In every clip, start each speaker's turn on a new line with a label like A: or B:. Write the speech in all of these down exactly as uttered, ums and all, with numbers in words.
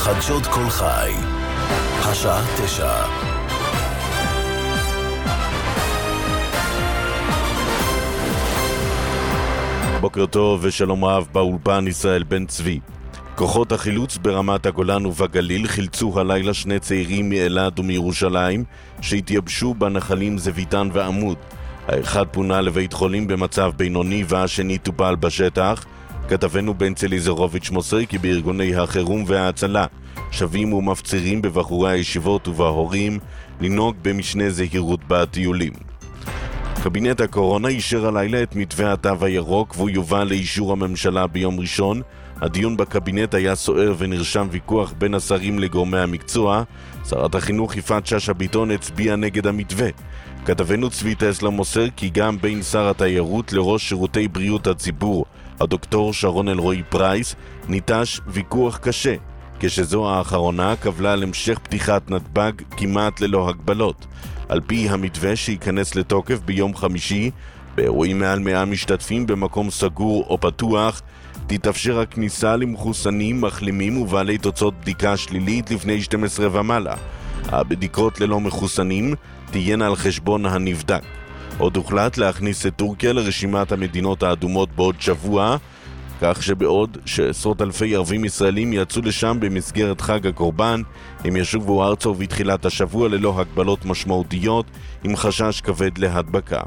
A: חדשות כל חי, השעה תשע. בוקר טוב ושלום רב, באולפן ישראל בן צבי. כוחות החילוץ ברמת הגולן ובגליל חילצו הלילה שני צעירים מאלעד ומירושלים שהתייבשו בנחלים זוויתן ועמוד. האחד פונה לבית חולים במצב בינוני והשני טופל בשטח. כתבנו בן צליזרוביץ' מוסר כי בארגוני החירום וההצלה שווים ומפצירים בבחורי הישיבות ובהורים לנהוג במשנה זהירות בטיולים. קבינט הקורונה אישר הלילה את מתווה התו הירוק והוא יובא לאישור הממשלה ביום ראשון. הדיון בקבינט היה סוער ונרשם ויכוח בין השרים לגורמי המקצוע. שרת החינוך יפעת שאשא ביטון הצביעה נגד המתווה. כתבנו צבי טסלר מוסר כי גם בין שר התיירות לראש שירותי בריאות הציבור, הדוקטור שרון אלרועי פרייס, ניטש ויכוח קשה, כשזו האחרונה קבלה על המשך פתיחת נתב"ג כמעט ללא הגבלות. על פי המתווה שייכנס לתוקף ביום חמישי, באירועים מעל מאה משתתפים במקום סגור או פתוח, תתאפשר הכניסה למחוסנים, מחלימים ובעלי תוצאות בדיקה שלילית לפני שתים עשרה ומעלה. הבדיקות ללא מחוסנים תהיינה על חשבון הנבדק. עוד הוחלט להכניס את טורקיה לרשימת המדינות האדומות בעוד שבוע, כך שבעוד שעשרות אלפי ערבים ישראלים יצאו לשם במסגרת חג הקורבן, הם ישובו ארצה ובתחילת השבוע ללא הגבלות משמעותיות עם חשש כבד להדבקה.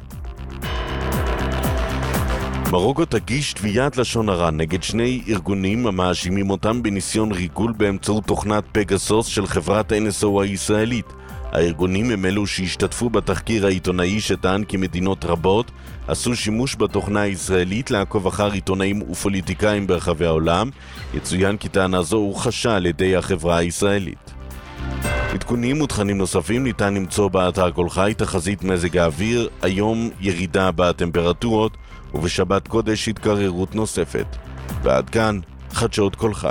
A: מרוקו תגיש תביעת לשון הרע נגד שני ארגונים המאשימים אותם בניסיון ריגול באמצעות תוכנת פגסוס של חברת אן אס או הישראלית. הארגונים הם אלו שהשתתפו בתחקיר העיתונאי שטען כי מדינות רבות עשו שימוש בתוכנה הישראלית לעקוב אחר עיתונאים ופוליטיקאים ברחבי העולם. יצוין כי טענה זו הוכחשה על ידי החברה הישראלית. עדכונים ותכנים נוספים ניתן למצוא באתר כל חי. תחזית מזג האוויר, היום ירידה בטמפרטורות ובשבת קודש התקררות נוספת. ועד כאן חדשות כל חי.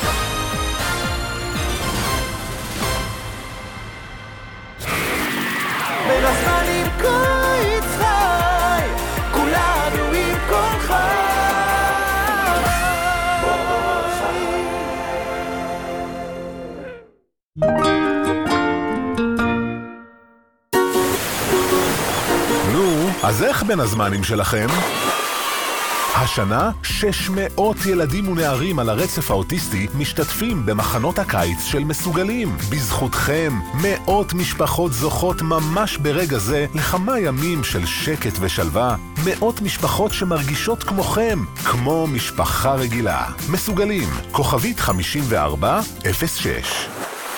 B: אז איך בין הזמנים שלכם? השנה שש מאות ילדים ונערים על הרצף האוטיסטי משתתפים במחנות הקיץ של מסוגלים. בזכותכם מאות משפחות זוכות ממש ברגע זה לכמה ימים של שקט ושלווה. מאות משפחות שמרגישות כמוכם, כמו משפחה רגילה. מסוגלים, כוכבית חמישים וארבע אפס שש.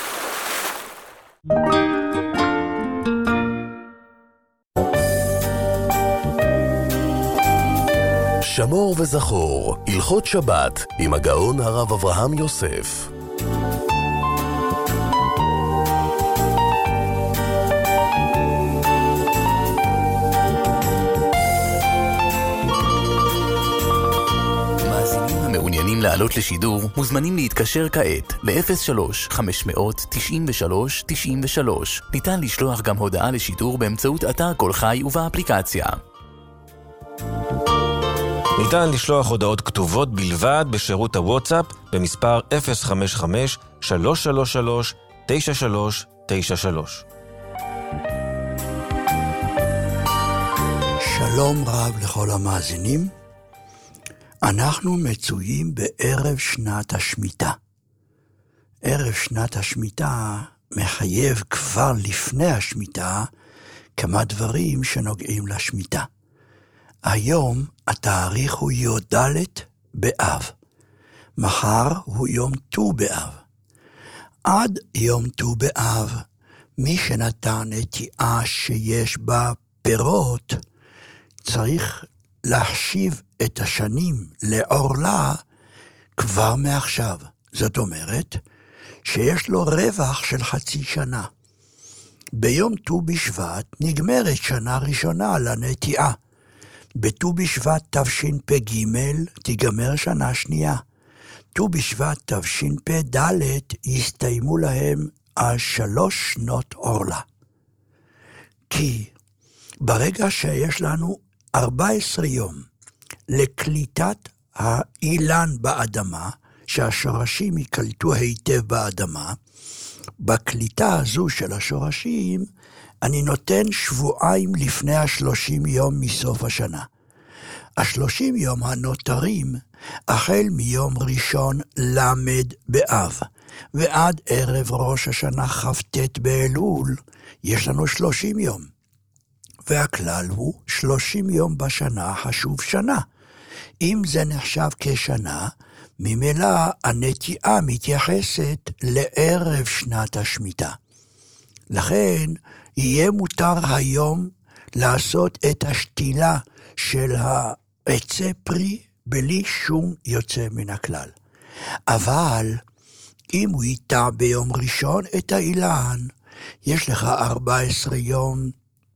A: שמור וזכור, הלכות שבת עם הגאון הרב אברהם יוסף.
C: מאזינים המעוניינים לעלות לשידור מוזמנים להתקשר כעת ל-אפס שלוש חמש מאות תשעים ושלוש תשעים ושלוש. ניתן לשלוח גם הודעה לשידור באמצעות אתר כל חי ובאפליקציה.
D: ניתן לשלוח הודעות כתובות בלבד בשירות הוואטסאפ במספר אפס חמש חמש שלוש שלוש שלוש תשע שלוש תשע שלוש.
E: שלום רב לכל המאזינים. אנחנו מצויים בערב שנת השמיטה. ערב שנת השמיטה מחייב כבר לפני השמיטה כמה דברים שנוגעים לשמיטה. היום התאריך הוא י"ד באב. מחר הוא יום ט"ו באב. עד יום ט"ו באב, מי שנתן נטיעה שיש בה פירות, צריך להחשיב את השנים לעורלה כבר מעכשיו. זאת אומרת שיש לו רווח של חצי שנה. ביום ט"ו בשבט נגמרת שנה ראשונה לנטיעה. בט"ו בשבט תשפ"ג תיגמר שנה שנייה. ט"ו בשבט תשפ"ד יסתיימו להם על שלוש שנות עורלה. כי ברגע שיש לנו ארבעה עשר יום לקליטת האילן באדמה, שהשורשים יקלטו היטב באדמה. בקליטה הזו של השורשים, אני נותן שבועיים לפני השלושים יום מסוף השנה. השלושים יום הנותרים, החל מיום ראשון למד באב, ועד ערב ראש השנה כ"ט באלול, יש לנו שלושים יום. והכלל הוא שלושים יום בשנה חשוב שנה. אם זה נחשב כשנה, ממילא הנטיעה מתייחסת לערב שנת השמיטה. לכן יהיה מותר היום לעשות את השתילה של העצי פרי בלי שום יוצא מן הכלל. אבל אם הוא ייטע ביום ראשון את האילן, יש לך ארבעה עשר יום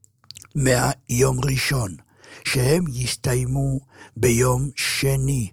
E: מהיום ראשון, שהם יסתיימו ביום שני,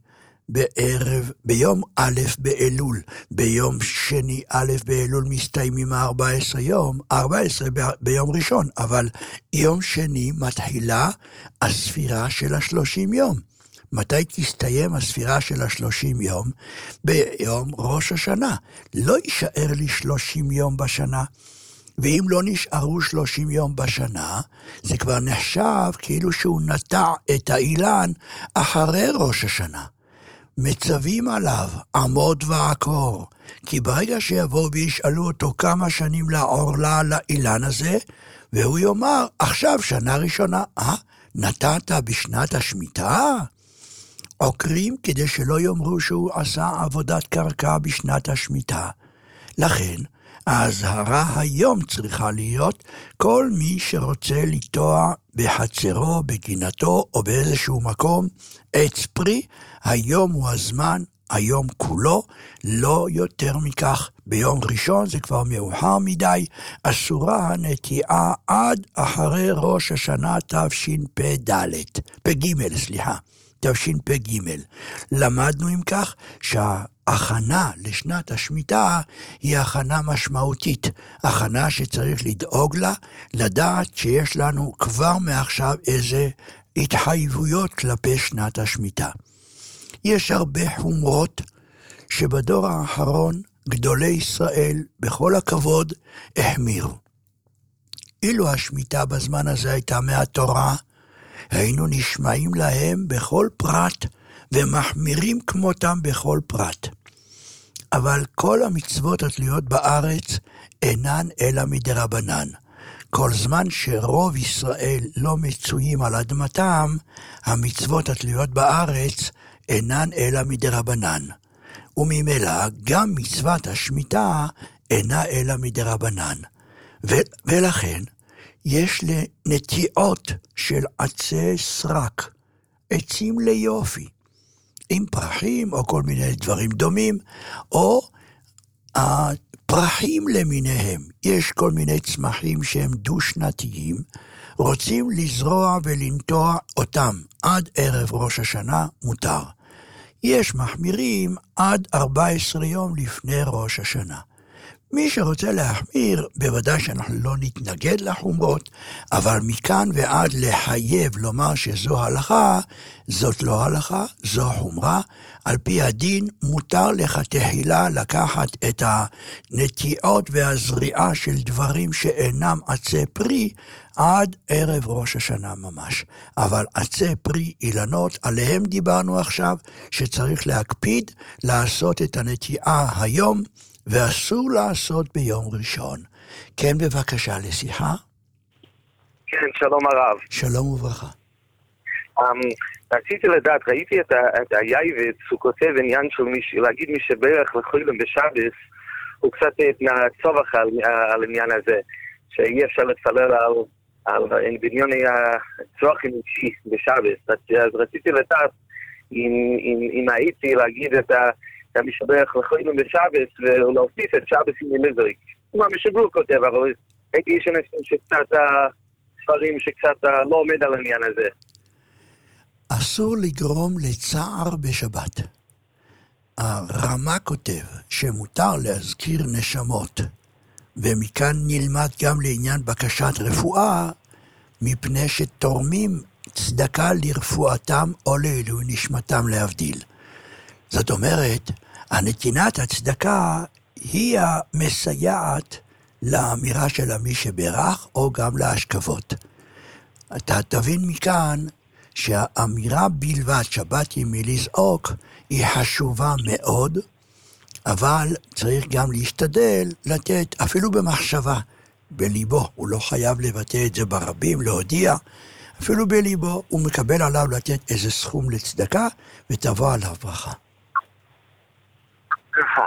E: בערב, ביום א' באלול, ביום שני א' באלול מסתיימים ארבע עשרה יום, ארבע עשרה ב- ביום ראשון, אבל יום שני מתחילה הספירה של השלושים יום. מתי תסתיים הספירה של השלושים יום? ביום ראש השנה. לא יישאר לי שלושים יום בשנה, ואם לא נשארו שלושים יום בשנה, זה כבר נחשב כאילו שהוא נטע את האילן אחרי ראש השנה. מצווים עליו, עמוד ועקור, כי ברגע שיבואו וישאלו אותו כמה שנים לעור לה לאילן הזה, והוא יאמר, עכשיו שנה ראשונה, אה? נטעת בשנת השמיטה? עוקרים כדי שלא יאמרו שהוא עשה עבודת קרקע בשנת השמיטה. לכן, ההזהרה היום צריכה להיות, כל מי שרוצה לטוע בחצרו, בגינתו או באיזשהו מקום, עץ פרי, היום הוא הזמן, היום כולו, לא יותר מכך. ביום ראשון זה כבר מאוחר מדי, אסורה הנטיעה עד אחרי ראש השנה תשפ"ד, פ"ג, סליחה. תשפ"ג. למדנו עם כך שההכנה לשנת השמיטה היא הכנה משמעותית, הכנה שצריך לדאוג לה, לדעת שיש לנו כבר מעכשיו איזה התחייבויות כלפי שנת השמיטה. יש הרבה חומרות שבדור האחרון גדולי ישראל בכל הכבוד החמירו. אילו השמיטה בזמן הזה הייתה מהתורה, היינו נשמעים להם בכל פרט, ומחמירים כמותם בכל פרט. אבל כל המצוות התלויות בארץ אינן אלא מדרבנן. כל זמן שרוב ישראל לא מצויים על אדמתם, המצוות התלויות בארץ אינן אלא מדרבנן. וממילא גם מצוות השמיטה אינה אלא מדרבנן. ו- ולכן, יש לנטיעות של עצי סרק, עצים ליופי, עם פרחים או כל מיני דברים דומים, או הפרחים למיניהם. יש כל מיני צמחים שהם דו-שנתיים, רוצים לזרוע ולנטוע אותם עד ערב ראש השנה, מותר. יש מחמירים עד ארבע עשרה יום לפני ראש השנה. מי שרוצה להחמיר, בוודאי שאנחנו לא נתנגד לחומרות, אבל מכאן ועד לחייב לומר שזו הלכה, זאת לא הלכה, זו חומרה. על פי הדין מותר לך תחילה לקחת את הנטיעות והזריעה של דברים שאינם עצי פרי, עד ערב ראש השנה ממש. אבל עצי פרי אילנות, עליהם דיברנו עכשיו, שצריך להקפיד לעשות את הנטיעה היום, ואסור לעשות ביום ראשון. כן, בבקשה, לשיחה.
F: כן, שלום הרב.
E: שלום וברכה.
F: Um, רציתי לדעת, ראיתי את, ה- את היי שהוא כותב עניין של מיש, להגיד מי שברך לחילם בשבס, הוא קצת צובח על, על עניין הזה, שאי אפשר לצלל על, על בניוני הצרכים אישי בשבס. אז רציתי לדעת אם, אם, אם הייתי להגיד את ה... גם משבח לחילם בשבס ולהוסיף את שבס עם אלזריק. כמו המשבלו כותב, אבל הייתי איש אנשים שקצת ספרים שקצת לא עומד על העניין הזה.
E: אסור לגרום לצער בשבת. הרמה כותב שמותר להזכיר נשמות, ומכאן נלמד גם לעניין בקשת רפואה, מפני שתורמים צדקה לרפואתם או לעילוי נשמתם להבדיל. זאת אומרת, הנתינת הצדקה היא המסייעת לאמירה של מי שברך, או גם להשכבות. אתה תבין מכאן שהאמירה בלבד שבאתי מלזעוק היא חשובה מאוד, אבל צריך גם להשתדל לתת, אפילו במחשבה, בליבו. הוא לא חייב לבטא את זה ברבים, להודיע, אפילו בליבו הוא מקבל עליו לתת איזה סכום לצדקה, ותבוא עליו ברכה.
F: ככה,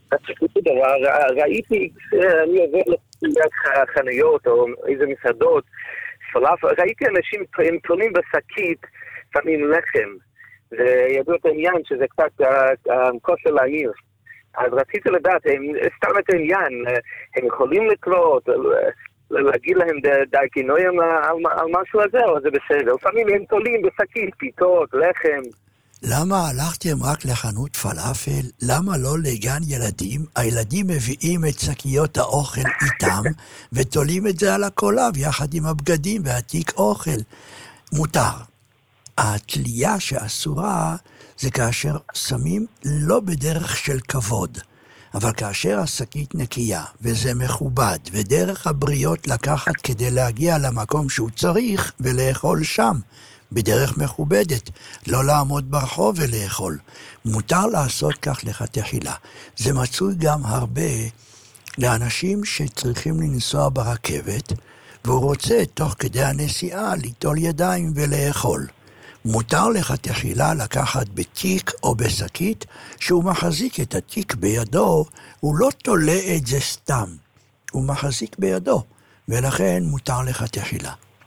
F: ראיתי, אני עובר לחנויות או איזה מסעדות, ראיתי אנשים הם תולים בשקית לפעמים לחם, וידעו את העניין שזה קצת כושר לעיר. אז רציתי לדעת, סתם את העניין, הם יכולים לקרות, להגיד להם די כינויים על משהו הזה, או זה בסדר? לפעמים הם תולים בשקית, פיתות, לחם.
E: למה הלכתם רק לחנות פלאפל? למה לא לגן ילדים? הילדים מביאים את שקיות האוכל איתם, ותולים את זה על הקולב, יחד עם הבגדים והתיק אוכל. מותר. התלייה שאסורה זה כאשר שמים לא בדרך של כבוד, אבל כאשר השקית נקייה, וזה מכובד, ודרך הבריות לקחת כדי להגיע למקום שהוא צריך, ולאכול שם, בדרך מכובדת, לא לעמוד ברחוב ולאכול. מותר לעשות כך לכתחילה. זה מצוי גם הרבה לאנשים שצריכים לנסוע ברכבת, והוא רוצה תוך כדי הנסיעה ליטול ידיים ולאכול. מותר לכתחילה לקחת בתיק או בשקית, שהוא מחזיק את התיק בידו, הוא לא תולה את זה סתם, הוא מחזיק בידו, ולכן מותר לכתחילה.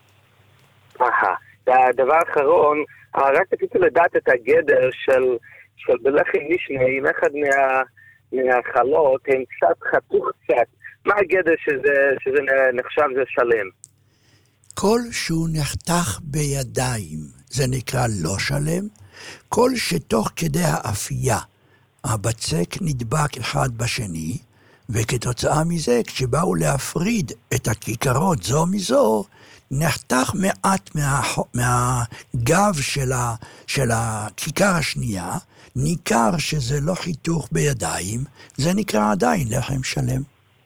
F: אהה. והדבר האחרון, רק רציתי לדעת את הגדר של, של בלחם משנה, עם אחד מה, מהחלות, הם קצת חתוך קצת. מה הגדר שזה, שזה נחשב זה שלם?
E: כל שהוא נחתך בידיים, זה נקרא לא שלם. כל שתוך כדי האפייה, הבצק נדבק אחד בשני, וכתוצאה מזה, כשבאו להפריד את הכיכרות זו מזו, נחתך מעט מה, מהגב של, ה, של הכיכר השנייה, ניכר שזה לא חיתוך בידיים, זה נקרא עדיין לחם שלם.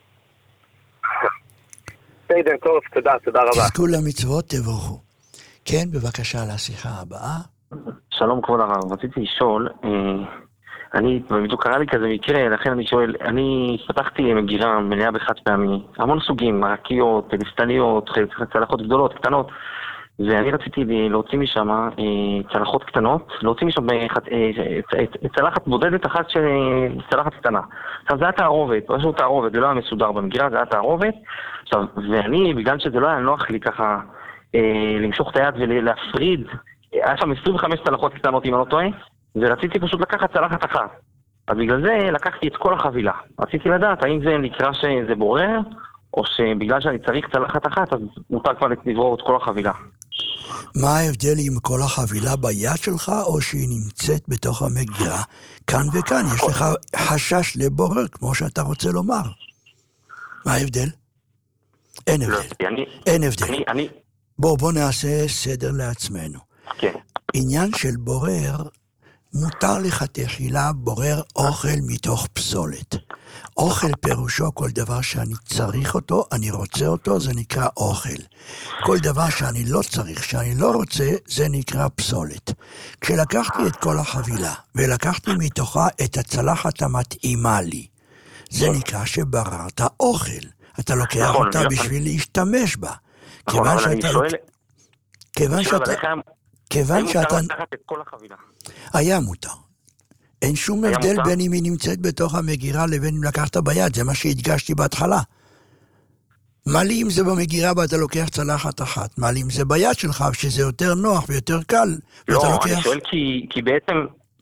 F: בסדר, טוב, תודה, תודה רבה.
E: תזכו למצוות, תבורכו. כן, בבקשה לשיחה הבאה.
G: שלום כבוד הרב, רציתי לשאול, אני, בדיוק קרה לי כזה מקרה, לכן אני שואל, אני פתחתי מגירה מלאה בחד פעמי, המון סוגים, מרקיות, פלסטניות, צלחות גדולות, קטנות, ואני רציתי להוציא משם צלחות קטנות, להוציא משם צלחת בודדת אחת של צלחת קטנה. עכשיו זה היה תערובת, פשוט תערובת, זה לא היה מסודר במגירה, זה היה תערובת, עכשיו, ואני, בגלל שזה לא היה נוח לי ככה למשוך את היד ולהפריד, היה שם עשרים וחמש צלחות קטנות אם אני לא טועה, ורציתי פשוט לקחת צלחת אחת. אז בגלל זה לקחתי את כל החבילה. רציתי לדעת האם זה נקרא שזה בורר, או שבגלל שאני צריך צלחת אחת, אז מותר כבר לברור את כל החבילה.
E: מה ההבדל עם כל החבילה ביד שלך, או שהיא נמצאת בתוך המגירה? כאן וכאן יש לך חשש לבורר, כמו שאתה רוצה לומר. מה ההבדל? אין הבדל. אין הבדל. בוא, בוא נעשה סדר לעצמנו.
G: כן.
E: עניין של בורר, מותר לכתחילה בורר אוכל מתוך פסולת. אוכל פירושו כל דבר שאני צריך אותו, אני רוצה אותו, זה נקרא אוכל. כל דבר שאני לא צריך, שאני לא רוצה, זה נקרא פסולת. כשלקחתי את כל החבילה, ולקחתי מתוכה את הצלחת המתאימה לי, זה נקרא שבררת אוכל. אתה לוקח אותה בשביל להשתמש בה. כיוון שאתה... כיוון שאתה... כיוון שאתה... היה מותר. אין שום הבדל בין אם היא נמצאת בתוך המגירה לבין אם לקחת ביד, זה מה שהדגשתי בהתחלה. מה לי אם זה במגירה ואתה לוקח צלחת אחת? מה לי אם זה ביד שלך שזה יותר נוח ויותר קל?
G: לא, אני שואל כי, כי בעצם...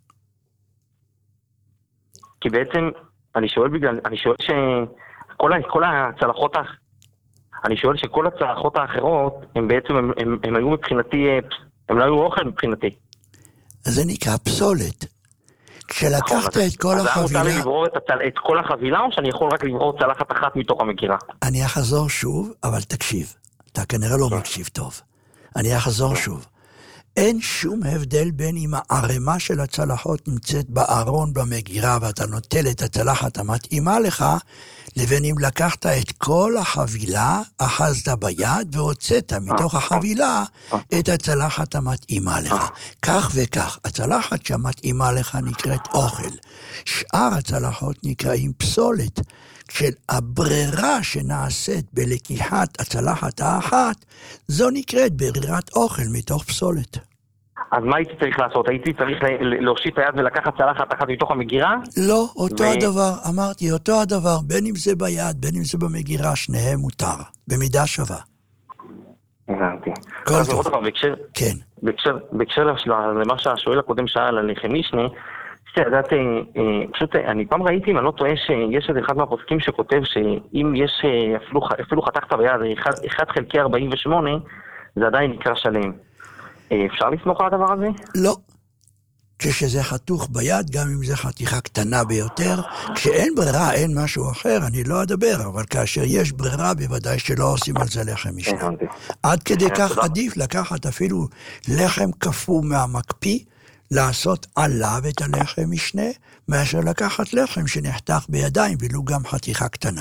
G: כי בעצם, אני שואל בגלל... אני שואל שכל כל הצלחות... אני שואל שכל הצלחות האחרות, הם בעצם, הם, הם, הם היו מבחינתי... הם לא היו אוכל מבחינתי.
E: אז זה נקרא פסולת. כשלקחת את כל החבילה... אז
G: מותר לי לברור את כל החבילה, או שאני יכול רק לברור צלחת אחת מתוך המגירה?
E: אני אחזור שוב, אבל תקשיב. אתה כנראה לא מקשיב טוב. אני אחזור שוב. אין שום הבדל בין אם הערימה של הצלחות נמצאת בארון במגירה ואתה נוטל את הצלחת המתאימה לך, לבין אם לקחת את כל החבילה, אחזת ביד והוצאת מתוך החבילה את הצלחת המתאימה לך. כך וכך, הצלחת שמתאימה לך נקראת אוכל. שאר הצלחות נקראים פסולת. כשהברירה שנעשית בלקיחת הצלחת האחת, זו נקראת ברירת אוכל מתוך פסולת.
G: אז מה הייתי צריך לעשות? הייתי צריך להושיט את היד ולקחת צלחת אחת מתוך המגירה?
E: לא, אותו ו... הדבר, אמרתי, אותו הדבר, בין אם זה ביד, בין אם זה במגירה, שניהם מותר, במידה שווה.
G: הבנתי.
E: כל טוב.
G: בהקשר,
E: כן.
G: בהקשר, בהקשר למה שהשואל הקודם שאל על לחם משנה, שתדעת, פשוט אני פעם ראיתי, אני לא טועה שיש איזה אחד מהפוסקים שכותב שאם יש, אפילו, אפילו חתכת ביד, אחד, אחד חלקי ארבעים ושמונה, זה עדיין נקרא שלם. אפשר לסמוך על הדבר הזה?
E: לא. כשזה חתוך ביד, גם אם זה חתיכה קטנה ביותר, כשאין ברירה, אין משהו אחר, אני לא אדבר, אבל כאשר יש ברירה, בוודאי שלא עושים על זה לחם משנה. עד כדי כך עדיף לקחת אפילו לחם קפוא מהמקפיא, לעשות עליו את הלחם משנה, מאשר לקחת לחם שנחתך בידיים, ולו גם חתיכה קטנה.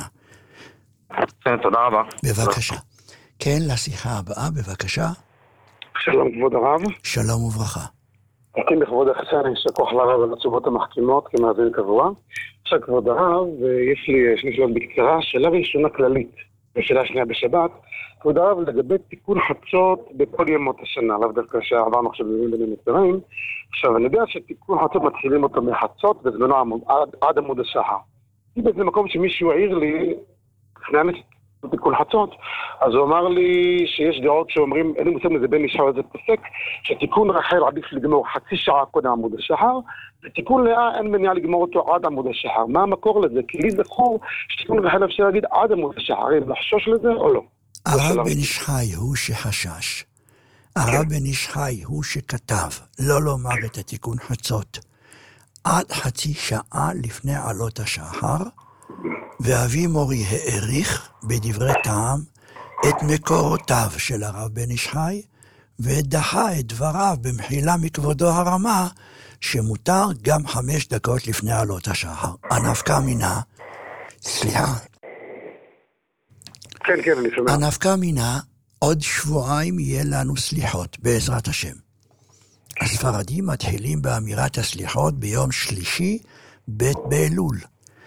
G: תודה רבה.
E: בבקשה. כן, לשיחה הבאה, בבקשה.
H: שלום כבוד הרב.
E: שלום וברכה.
H: עושים בכבוד החסן, יש כוח לרב על התשובות המחכימות כמאזין קבוע. עכשיו כבוד הרב, יש לי שני שאלות בקצרה, שאלה ראשונה כללית, ושאלה שנייה בשבת. כבוד הרב, לגבי תיקון חצות בכל ימות השנה, לאו דווקא שעברנו עכשיו בימים בין המצרים. עכשיו, אני יודע שתיקון חצות מתחילים אותו מחצות, בזמנו עד, עד עמוד השחר. היא באיזה מקום שמישהו העיר לי, לפני הנשת, תיקון חצות, אז הוא אמר לי שיש דעות שאומרים, אין לי מושג מזה בין אישה וזה פסק, שתיקון רחל עדיף לגמור חצי שעה קודם עמוד השחר, ותיקון לאה אין מניעה לגמור אותו עד עמוד השחר. מה המקור לזה? כי לי זכור שתיקון רחל אפשר להגיד עד עמוד השחר, האם לחשוש לזה או לא?
E: הרב בן איש חי הוא שחשש. הרב בן איש חי הוא שכתב לא לומר את התיקון חצות עד חצי שעה לפני עלות השחר, ואבי מורי העריך בדברי טעם את מקורותיו של הרב בן איש חי, ודחה את דבריו במחילה מכבודו הרמה, שמותר גם חמש דקות לפני עלות השחר. הנפקא מינה, סליחה,
H: כן, כן, אני שומע.
E: הנפקא מינה, עוד שבועיים יהיה לנו סליחות, בעזרת השם. הספרדים מתחילים באמירת הסליחות ביום שלישי, בית באלול.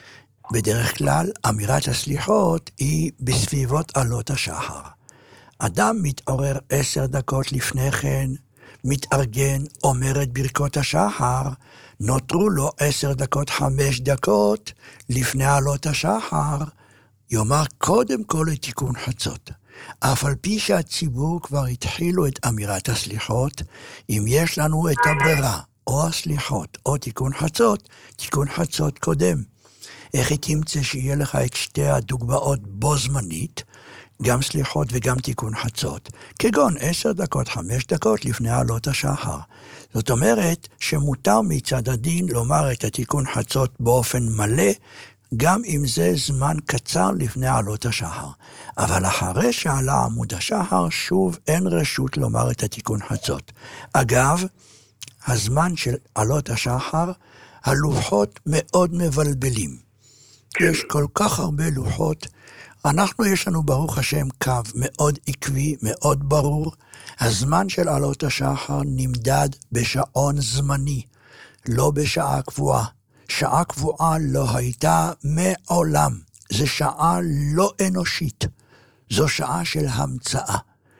E: בדרך כלל, אמירת הסליחות היא בסביבות עלות השחר. אדם מתעורר עשר דקות לפני כן, מתארגן, אומר את ברכות השחר, נותרו לו עשר דקות, חמש דקות לפני עלות השחר, יאמר קודם כל את תיקון חצות. אף על פי שהציבור כבר התחילו את אמירת הסליחות, אם יש לנו את הברירה, או הסליחות, או תיקון חצות, תיקון חצות קודם. איך היא תמצא שיהיה לך את שתי הדוגמאות בו זמנית, גם סליחות וגם תיקון חצות, כגון עשר דקות, חמש דקות לפני עלות השחר. זאת אומרת שמותר מצד הדין לומר את התיקון חצות באופן מלא, גם אם זה זמן קצר לפני עלות השחר. אבל אחרי שעלה עמוד השחר, שוב אין רשות לומר את התיקון חצות. אגב, הזמן של עלות השחר, הלוחות מאוד מבלבלים. יש כל כך הרבה לוחות. אנחנו יש לנו ברוך השם קו מאוד עקבי, מאוד ברור. הזמן של עלות השחר נמדד בשעון זמני, לא בשעה קבועה. שעה קבועה לא הייתה מעולם. זו שעה לא אנושית. זו שעה של המצאה.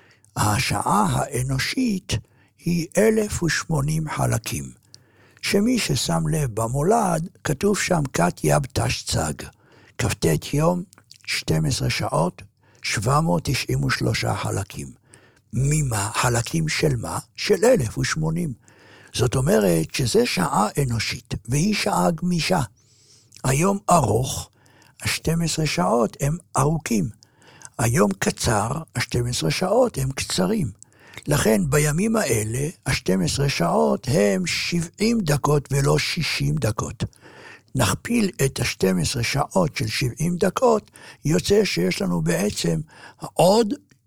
E: השעה האנושית היא אלף ושמונים חלקים. שמי ששם לב במולד, כתוב שם כת יב תשצג. כ"ט יום, שתים עשרה שעות, שבע מאות תשעים ושלושה חלקים. ממה? חלקים של מה? של אלף ושמונים. זאת אומרת שזה שעה אנושית, והיא שעה גמישה. היום ארוך, ה-שתים עשרה שעות הם ארוכים. היום קצר, ה-שתים עשרה שעות הם קצרים. לכן בימים האלה, ה-שתים עשרה שעות הם שבעים דקות ולא שישים דקות. נכפיל את ה-שתים עשרה שעות של שבעים דקות, יוצא שיש לנו בעצם עוד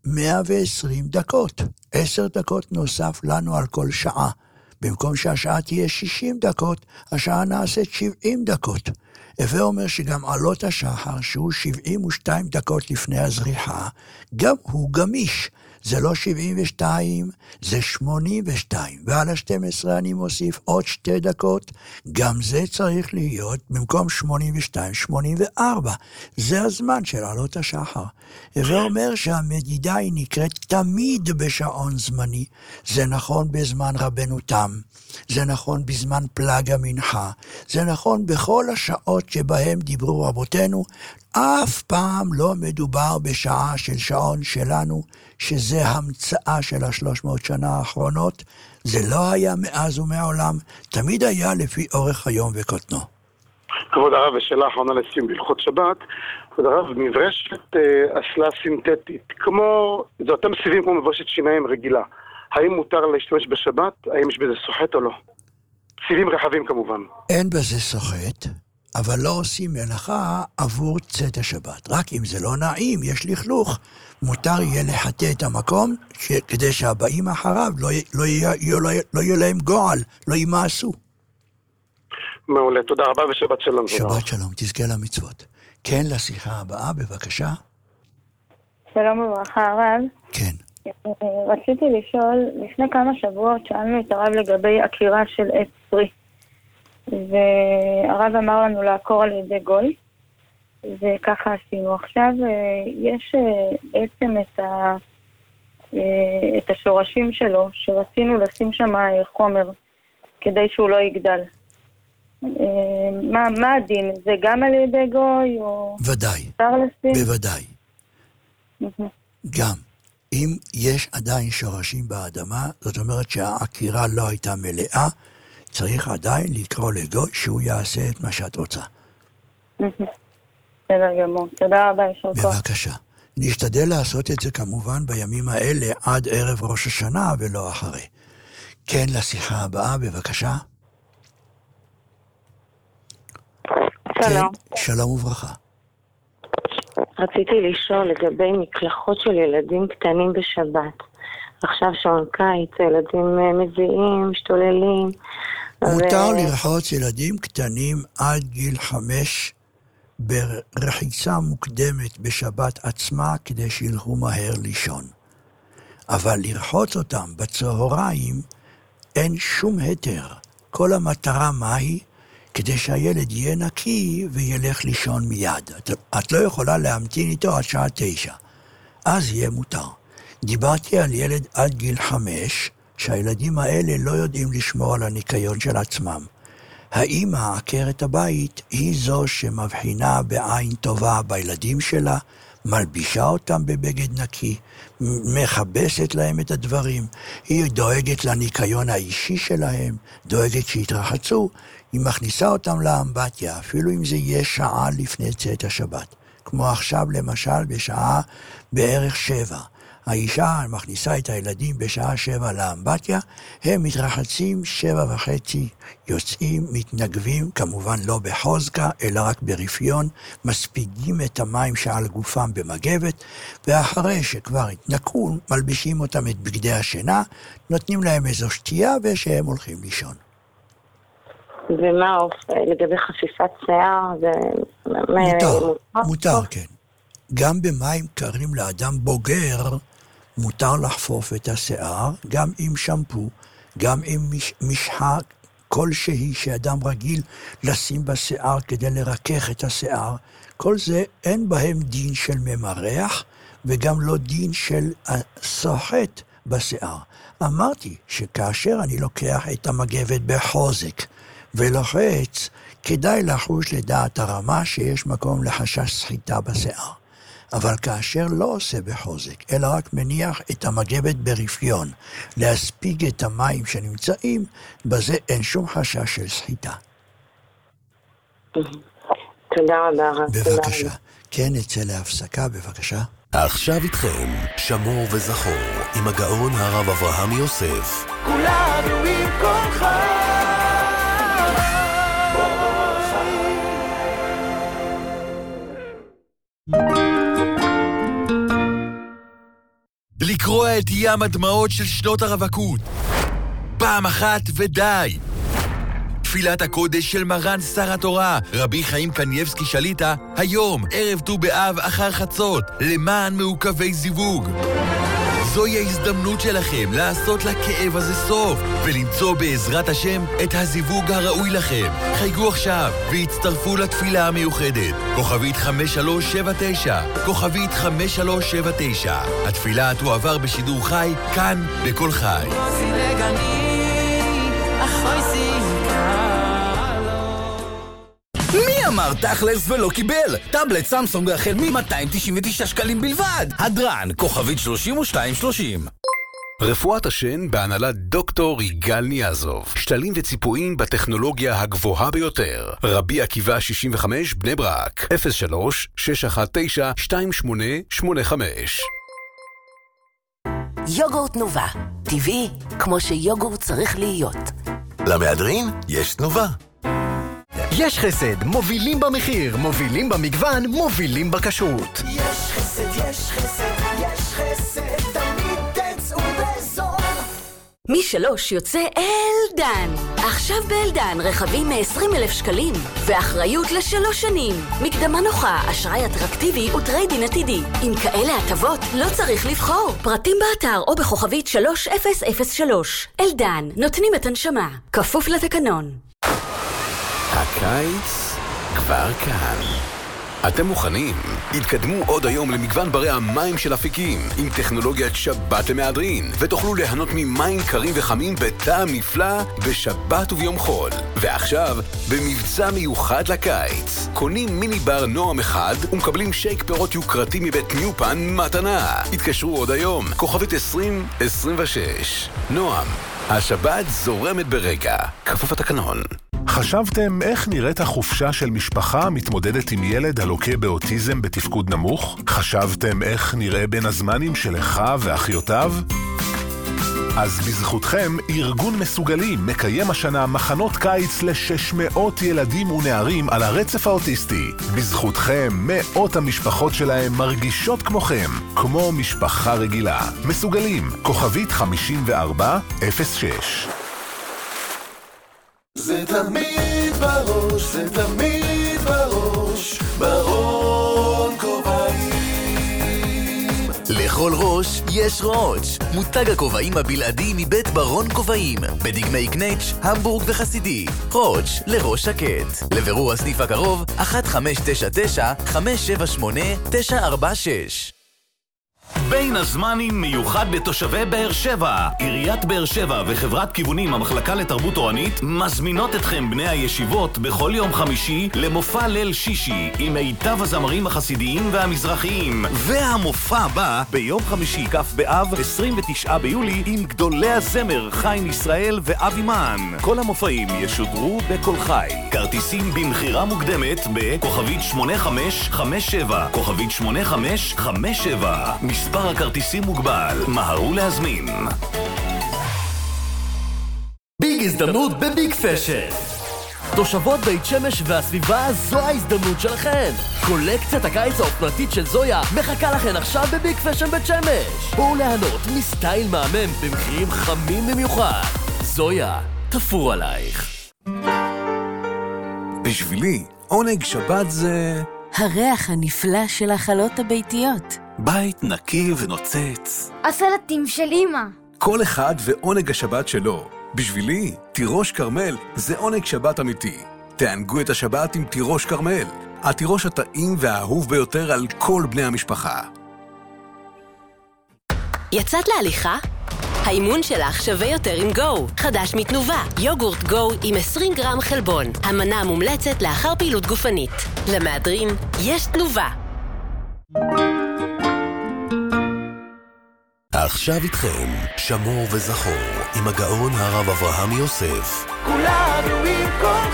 E: מאה ועשרים דקות. עשר דקות נוסף לנו על כל שעה. במקום שהשעה תהיה שישים דקות, השעה נעשית שבעים דקות. הווה אומר שגם עלות השחר, שהוא שבעים ושתיים דקות לפני הזריחה, גם הוא גמיש. זה לא שבעים ושתיים, זה שמונים ושתיים. ועל ה-שתים עשרה אני מוסיף עוד שתי דקות, גם זה צריך להיות במקום שמונים ושתיים, שמונים וארבע. זה הזמן של עלות השחר. הווה אומר שהמדידה היא נקראת תמיד בשעון זמני. זה נכון בזמן רבנו תם, זה נכון בזמן פלג המנחה, זה נכון בכל השעות שבהם דיברו רבותינו. אף פעם לא מדובר בשעה של שעון שלנו, שזה המצאה של השלוש מאות שנה האחרונות. זה לא היה מאז ומעולם, תמיד היה לפי אורך היום וקוטנו.
H: כבוד הרב, ושאלה אחרונה לסיום בהלכות שבת. כבוד הרב, מברשת אה, אסלה סינתטית, כמו, זה אותם סיבים כמו מברשת שיניים רגילה, האם מותר להשתמש בשבת? האם יש בזה סוחט או לא? סיבים רחבים כמובן. אין
E: בזה סוחט, אבל לא עושים מלאכה עבור צאת השבת. רק אם זה לא נעים, יש לכלוך, מותר יהיה לחטא את המקום, ש... כדי שהבאים אחריו לא, לא, יהיה, לא, לא יהיה להם גועל, לא ימאסו.
H: מעולה, תודה רבה ושבת שלום.
E: שבת שלום, תזכה למצוות. כן, לשיחה הבאה, בבקשה.
I: שלום וברכה הרב.
E: כן.
I: רציתי לשאול, לפני כמה שבועות שאלנו את הרב לגבי עקירה של עץ פרי. והרב אמר לנו לעקור על ידי גוי, וככה עשינו. עכשיו יש בעצם את, ה, את השורשים שלו, שרצינו לשים שם חומר, כדי שהוא לא יגדל. מה, מה הדין? זה גם על ידי גוי או...
E: ודאי, בוודאי. גם. אם יש עדיין שורשים באדמה, זאת אומרת שהעקירה לא הייתה מלאה, צריך עדיין לקרוא לגוי שהוא יעשה את מה שאת רוצה.
I: בסדר גמור. תודה רבה, ישר כוח.
E: בבקשה. נשתדל לעשות את זה כמובן בימים האלה עד ערב ראש השנה ולא אחרי. כן, לשיחה הבאה, בבקשה.
I: שלום.
E: כן, שלום וברכה.
I: רציתי לשאול לגבי מקלחות של ילדים קטנים בשבת. עכשיו שעון קיץ, ילדים מזיעים, משתוללים.
E: מותר
I: ו...
E: לרחוץ ילדים קטנים עד גיל חמש ברחיצה מוקדמת בשבת עצמה כדי שילכו מהר לישון. אבל לרחוץ אותם בצהריים אין שום היתר. כל המטרה מהי? כדי שהילד יהיה נקי וילך לישון מיד. את, את לא יכולה להמתין איתו עד שעה תשע. אז יהיה מותר. דיברתי על ילד עד גיל חמש, שהילדים האלה לא יודעים לשמור על הניקיון של עצמם. האמא, עקרת הבית, היא זו שמבחינה בעין טובה בילדים שלה, מלבישה אותם בבגד נקי, מחבשת להם את הדברים, היא דואגת לניקיון האישי שלהם, דואגת שיתרחצו, היא מכניסה אותם לאמבטיה, אפילו אם זה יהיה שעה לפני צאת השבת. כמו עכשיו למשל בשעה בערך שבע. האישה מכניסה את הילדים בשעה שבע לאמבטיה, הם מתרחצים שבע וחצי, יוצאים, מתנגבים, כמובן לא בחוזקה, אלא רק ברפיון, מספיגים את המים שעל גופם במגבת, ואחרי שכבר התנקו, מלבישים אותם את בגדי השינה, נותנים להם איזו שתייה ושהם הולכים לישון.
I: ומה לגבי חפיפת שיער? זה...
E: מותר, מותר, כן. גם במים קרים לאדם בוגר, מותר לחפוף את השיער, גם עם שמפו, גם עם מש, משחה כלשהי שאדם רגיל לשים בשיער כדי לרכך את השיער. כל זה אין בהם דין של ממרח, וגם לא דין של סוחט בשיער. אמרתי שכאשר אני לוקח את המגבת בחוזק ולוחץ, כדאי לחוש לדעת הרמה שיש מקום לחשש סחיטה בשיער. אבל כאשר לא עושה בחוזק, אלא רק מניח את המגבת ברפיון, להספיג את המים שנמצאים, בזה אין שום חשש של סחיטה.
I: תודה רבה.
E: בבקשה. כן, נצא להפסקה, בבקשה.
B: עכשיו איתכם, שמור וזכור, עם הגאון הרב אברהם יוסף.
J: כולנו עם כל חי.
K: לקרוע את ים הדמעות של שנות הרווקות. פעם אחת ודי. תפילת הקודש של מרן שר התורה, רבי חיים קניבסקי שליטה, היום, ערב ט"ו באב אחר חצות, למען מעוכבי זיווג. זוהי ההזדמנות שלכם לעשות לכאב הזה סוף, ולמצוא בעזרת השם את הזיווג הראוי לכם. חייגו עכשיו והצטרפו לתפילה המיוחדת. כוכבית חמש שלוש שבע תשע, כוכבית חמש שלוש שבע תשע. התפילה תועבר בשידור חי, כאן, בכל חי.
L: מי אמר תכלס ולא קיבל? טאבלט סמסונג החל מ-מאתיים תשעים ותשעה שקלים בלבד. הדרן, כוכבית שלושים ושתיים שלושים.
B: רפואת השן בהנהלת דוקטור יגאל ניאזוב. שתלים וציפויים בטכנולוגיה הגבוהה ביותר. רבי עקיבא שישים וחמש, בני ברק. אפס שלוש שש אחת תשע שתיים שמונה שמונה חמש.
M: יוגורט נובה. טבעי, כמו שיוגורט צריך להיות.
N: למהדרין יש תנובה. יש חסד, מובילים במחיר, מובילים במגוון, מובילים בכשרות.
J: יש חסד, יש חסד, יש חסד, תמיד תצאו בזול.
M: משלוש יוצא אלדן. עכשיו באלדן רכבים מ-עשרים אלף שקלים ואחריות לשלוש שנים. מקדמה נוחה, אשראי אטרקטיבי וטריידין עתידי. עם כאלה הטבות לא צריך לבחור. פרטים באתר או בכוכבית שלוש אפס אפס שלוש. אלדן, נותנים את הנשמה. כפוף לתקנון.
B: הקיץ כבר כאן. אתם מוכנים? התקדמו עוד היום למגוון ברי המים של אפיקים עם טכנולוגיית שבת למהדרין, ותוכלו ליהנות ממים קרים וחמים בטעם נפלא בשבת וביום חול. ועכשיו, במבצע מיוחד לקיץ, קונים מיני בר נועם אחד ומקבלים שייק פירות יוקרתי מבית ניופן מתנה. התקשרו עוד היום, כוכבית עשרים עשרים ושש. נועם, השבת זורמת ברגע, כפוף התקנון. חשבתם איך נראית החופשה של משפחה מתמודדת עם ילד הלוקה באוטיזם בתפקוד נמוך? חשבתם איך נראה בין הזמנים שלך ואחיותיו? אז בזכותכם, ארגון מסוגלים מקיים השנה מחנות קיץ ל-שש מאות ילדים ונערים על הרצף האוטיסטי. בזכותכם, מאות המשפחות שלהם מרגישות כמוכם, כמו משפחה רגילה. מסוגלים, כוכבית חמישים וארבע אפס שש.
J: זה תמיד בראש, זה תמיד בראש, ברון כובעים.
C: לכל ראש יש ראש. מותג הכובעים הבלעדי מבית ברון כובעים, בדגמי קנץ', המבורג וחסידי. ראש לראש שקט. לבירור הסניף הקרוב, אחת חמש תשע תשע חמש שבע שמונה תשע ארבע שש.
O: בין הזמנים מיוחד לתושבי באר שבע. עיריית באר שבע וחברת כיוונים המחלקה לתרבות תורנית מזמינות אתכם בני הישיבות בכל יום חמישי למופע ליל שישי עם מיטב הזמרים החסידיים והמזרחיים. והמופע בא ביום חמישי כ' באב עשרים ותשעה ביולי עם גדולי הזמר חיים ישראל ואבי מן. כל המופעים ישודרו בכל חי. כרטיסים במחירה מוקדמת בכוכבית שמונה חמש חמש שבע, כוכבית שמונה חמש חמש שבע. מספר הכרטיסים מוגבל, מהרו להזמין.
P: ביג הזדמנות בביג פשן. תושבות בית שמש והסביבה, זו ההזדמנות שלכן. קולקציית הקיץ האופנתית של זויה מחכה לכן עכשיו בביג פשן בית שמש. בואו ליהנות מסטייל מהמם במחירים חמים במיוחד. זויה, תפור עלייך.
Q: בשבילי, עונג שבת זה...
R: הריח הנפלא של החלות הביתיות.
Q: בית נקי ונוצץ.
S: הסלטים של אמא.
Q: כל אחד ועונג השבת שלו. בשבילי, תירוש קרמל זה עונג שבת אמיתי. תענגו את השבת עם תירוש קרמל. התירוש הטעים והאהוב ביותר על כל בני המשפחה.
T: יצאת להליכה? האימון שלך שווה יותר עם גו. חדש מתנובה, יוגורט גו עם עשרים גרם חלבון. המנה המומלצת לאחר פעילות גופנית. למהדרין, יש תנובה.
U: עכשיו איתכם, שמור וזכור, עם הגאון הרב אברהם יוסף.
J: כולנו עם כל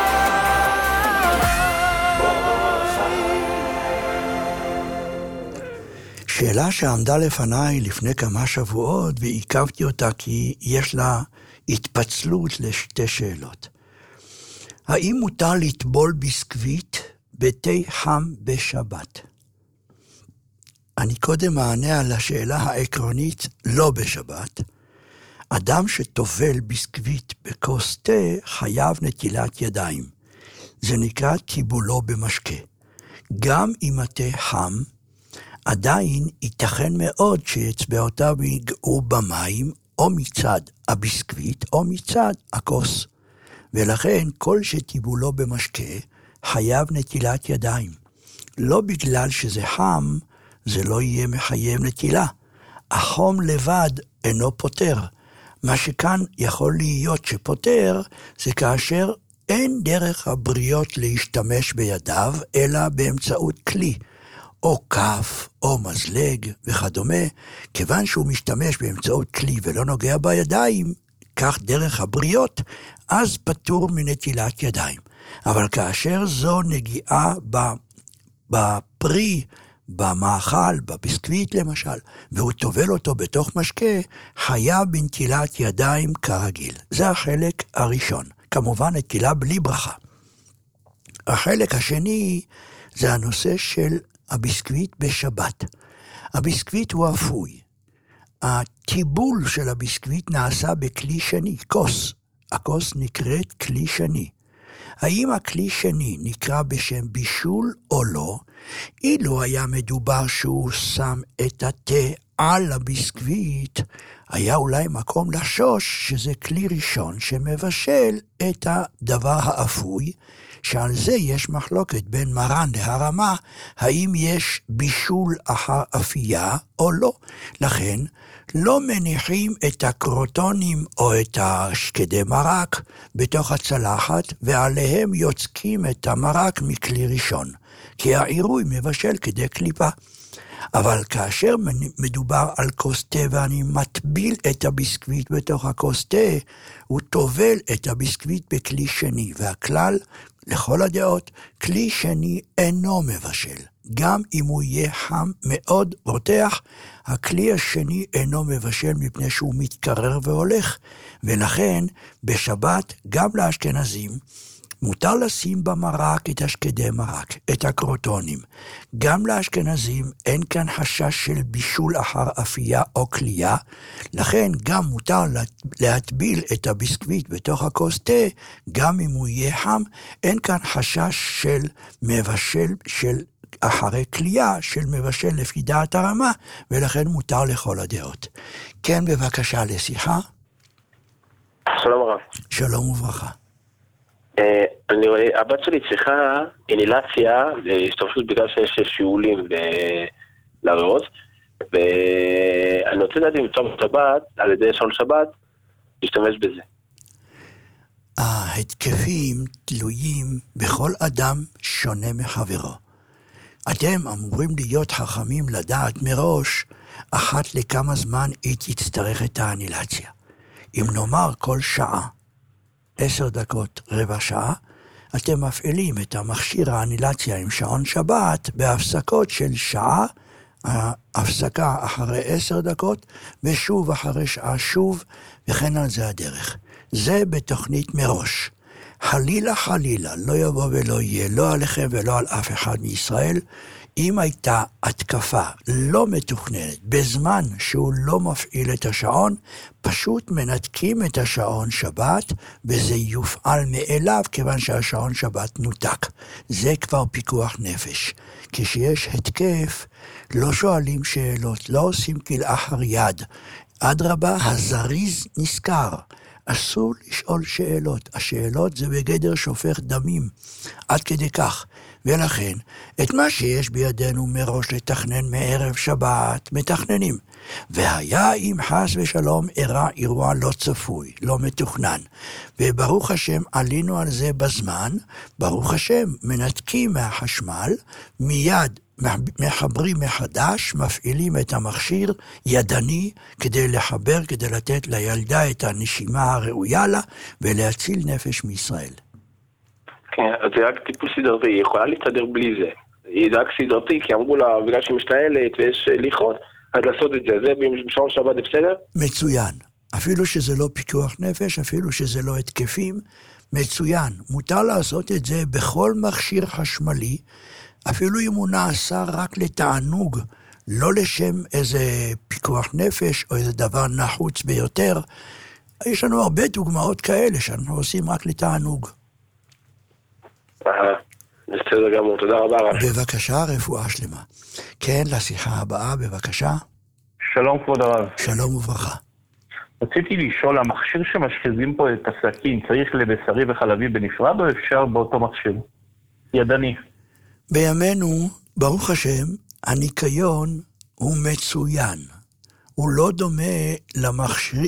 E: שאלה שעמדה לפניי לפני כמה שבועות, ועיכבתי אותה כי יש לה התפצלות לשתי שאלות. האם מותר לטבול ביסקוויט בתה חם בשבת? אני קודם מענה על השאלה העקרונית, לא בשבת. אדם שטובל ביסקוויט בכוס תה חייב נטילת ידיים. זה נקרא טיבולו במשקה. גם אם התה חם, עדיין ייתכן מאוד שאצבעותיו ייגעו במים, או מצד הביסקוויט, או מצד הכוס. ולכן כל שטיבולו במשקה חייב נטילת ידיים. לא בגלל שזה חם, זה לא יהיה מחייב נטילה. החום לבד אינו פותר. מה שכאן יכול להיות שפותר, זה כאשר אין דרך הבריות להשתמש בידיו, אלא באמצעות כלי, או כף, או מזלג וכדומה. כיוון שהוא משתמש באמצעות כלי ולא נוגע בידיים, כך דרך הבריות, אז פטור מנטילת ידיים. אבל כאשר זו נגיעה בפרי, במאכל, בביסקוויט למשל, והוא טובל אותו בתוך משקה, חייב בנטילת ידיים כרגיל. זה החלק הראשון. כמובן נטילה בלי ברכה. החלק השני זה הנושא של הביסקוויט בשבת. הביסקוויט הוא אפוי. הטיבול של הביסקוויט נעשה בכלי שני, כוס. הכוס נקראת כלי שני. האם הכלי שני נקרא בשם בישול או לא? אילו היה מדובר שהוא שם את התה על הביסקוויט, היה אולי מקום לשוש שזה כלי ראשון שמבשל את הדבר האפוי, שעל זה יש מחלוקת בין מרן להרמה, האם יש בישול אחר אפייה או לא. לכן לא מניחים את הקרוטונים או את השקדי מרק בתוך הצלחת, ועליהם יוצקים את המרק מכלי ראשון, כי העירוי מבשל כדי קליפה. אבל כאשר מדובר על כוס תה ואני מטביל את הביסקוויט בתוך הכוס תה, הוא טובל את הביסקוויט בכלי שני, והכלל, לכל הדעות, כלי שני אינו מבשל. גם אם הוא יהיה חם מאוד רותח, הכלי השני אינו מבשל מפני שהוא מתקרר והולך, ולכן בשבת גם לאשכנזים, מותר לשים במרק את השקדי מרק, את הקרוטונים. גם לאשכנזים אין כאן חשש של בישול אחר אפייה או קלייה, לכן גם מותר להטביל את הביסקוויט בתוך הכוס תה, גם אם הוא יהיה חם, אין כאן חשש של מבשל של אחרי קלייה, של מבשל לפי דעת הרמה, ולכן מותר לכל הדעות. כן, בבקשה לשיחה.
G: שלום הרב.
E: שלום וברכה.
G: אני רואה, הבת שלי צריכה אינילציה, השתמשות בגלל שיש שיעולים לריאות, ואני רוצה לדעת אם צום שבת, על ידי שעון שבת, להשתמש בזה.
E: ההתקפים תלויים בכל אדם שונה מחברו. אתם אמורים להיות חכמים לדעת מראש, אחת לכמה זמן היא תצטרך את האינילציה. אם נאמר כל שעה, עשר דקות, רבע שעה, אתם מפעילים את המכשיר האינילציה עם שעון שבת בהפסקות של שעה, הפסקה אחרי עשר דקות, ושוב אחרי שעה שוב, וכן על זה הדרך. זה בתוכנית מראש. חלילה חלילה, לא יבוא ולא יהיה, לא עליכם ולא על אף אחד מישראל, אם הייתה התקפה לא מתוכננת, בזמן שהוא לא מפעיל את השעון, פשוט מנתקים את השעון שבת, וזה יופעל מאליו, כיוון שהשעון שבת נותק. זה כבר פיקוח נפש. כשיש התקף, לא שואלים שאלות, לא עושים כלאחר יד. אדרבה, הזריז נזכר. אסור לשאול שאלות. השאלות זה בגדר שופך דמים. עד כדי כך. ולכן, את מה שיש בידינו מראש לתכנן מערב שבת, מתכננים. והיה אם חס ושלום אירע אירוע לא צפוי, לא מתוכנן. וברוך השם עלינו על זה בזמן, ברוך השם מנתקים מהחשמל, מיד מחברים מחדש, מפעילים את המכשיר ידני כדי לחבר, כדי לתת לילדה את הנשימה הראויה לה, ולהציל נפש מישראל.
G: כן, אז זה רק טיפול סדרתי, היא יכולה להסתדר בלי זה. היא רק סדרתי, כי אמרו לה, בגלל שהיא משתעלת ויש ליחות, אז לעשות את זה. זה בשעון שבת זה בסדר?
E: מצוין. אפילו שזה לא פיקוח נפש, אפילו שזה לא התקפים, מצוין. מותר לעשות את זה בכל מכשיר חשמלי, אפילו אם הוא נעשה רק לתענוג, לא לשם איזה פיקוח נפש או איזה דבר נחוץ ביותר. יש לנו הרבה דוגמאות כאלה שאנחנו עושים רק לתענוג.
S: בסדר גמור, תודה רבה.
E: בבקשה, רפואה שלמה. כן, לשיחה הבאה, בבקשה.
V: שלום כבוד הרב.
E: שלום וברכה.
V: רציתי לשאול, המכשיר שמשחיזים פה את הסכין, צריך לבשרי וחלבי בנפרד או אפשר באותו מכשיר? ידני.
E: בימינו, ברוך השם, הניקיון הוא מצוין. הוא לא דומה למכשיר,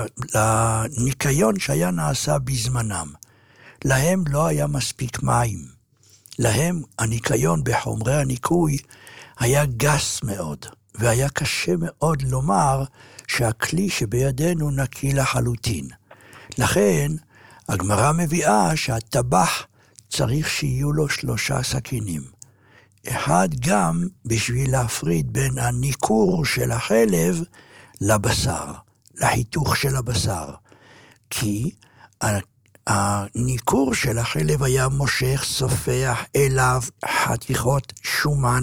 E: לניקיון שהיה נעשה בזמנם. להם לא היה מספיק מים. להם הניקיון בחומרי הניקוי היה גס מאוד, והיה קשה מאוד לומר שהכלי שבידינו נקי לחלוטין. לכן, הגמרא מביאה שהטבח צריך שיהיו לו שלושה סכינים. אחד גם בשביל להפריד בין הניקור של החלב לבשר, להיתוך של הבשר. כי הניקור של החלב היה מושך, סופח אליו חתיכות שומן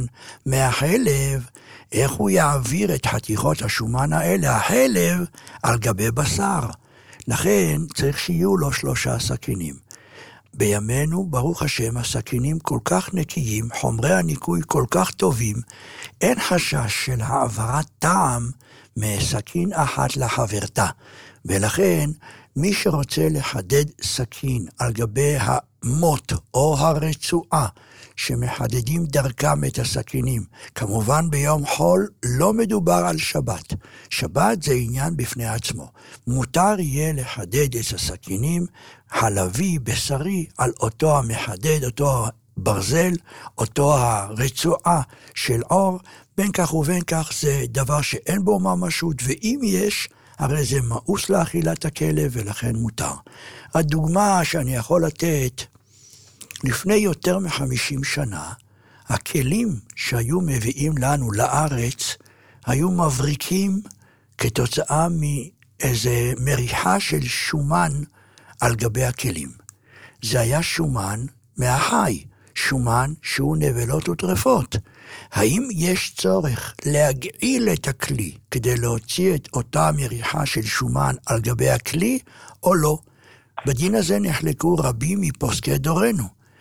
E: מהחלב. איך הוא יעביר את חתיכות השומן האלה, החלב, על גבי בשר? לכן צריך שיהיו לו שלושה סכינים. בימינו, ברוך השם, הסכינים כל כך נקיים, חומרי הניקוי כל כך טובים, אין חשש של העברת טעם מסכין אחת לחברתה. ולכן, מי שרוצה לחדד סכין על גבי המוט או הרצועה, שמחדדים דרכם את הסכינים, כמובן ביום חול לא מדובר על שבת. שבת זה עניין בפני עצמו. מותר יהיה לחדד את הסכינים, חלבי, בשרי, על אותו המחדד, אותו ברזל, אותו הרצועה של אור. בין כך ובין כך זה דבר שאין בו ממשות, ואם יש, הרי זה מאוס לאכילת הכלב ולכן מותר. הדוגמה שאני יכול לתת, לפני יותר מחמישים שנה, הכלים שהיו מביאים לנו לארץ, היו מבריקים כתוצאה מאיזה מריחה של שומן על גבי הכלים. זה היה שומן מהחי, שומן שהוא נבלות וטרפות. האם יש צורך להגעיל את הכלי כדי להוציא את אותה מריחה של שומן על גבי הכלי, או לא? בדין הזה נחלקו רבים מפוסקי דורנו.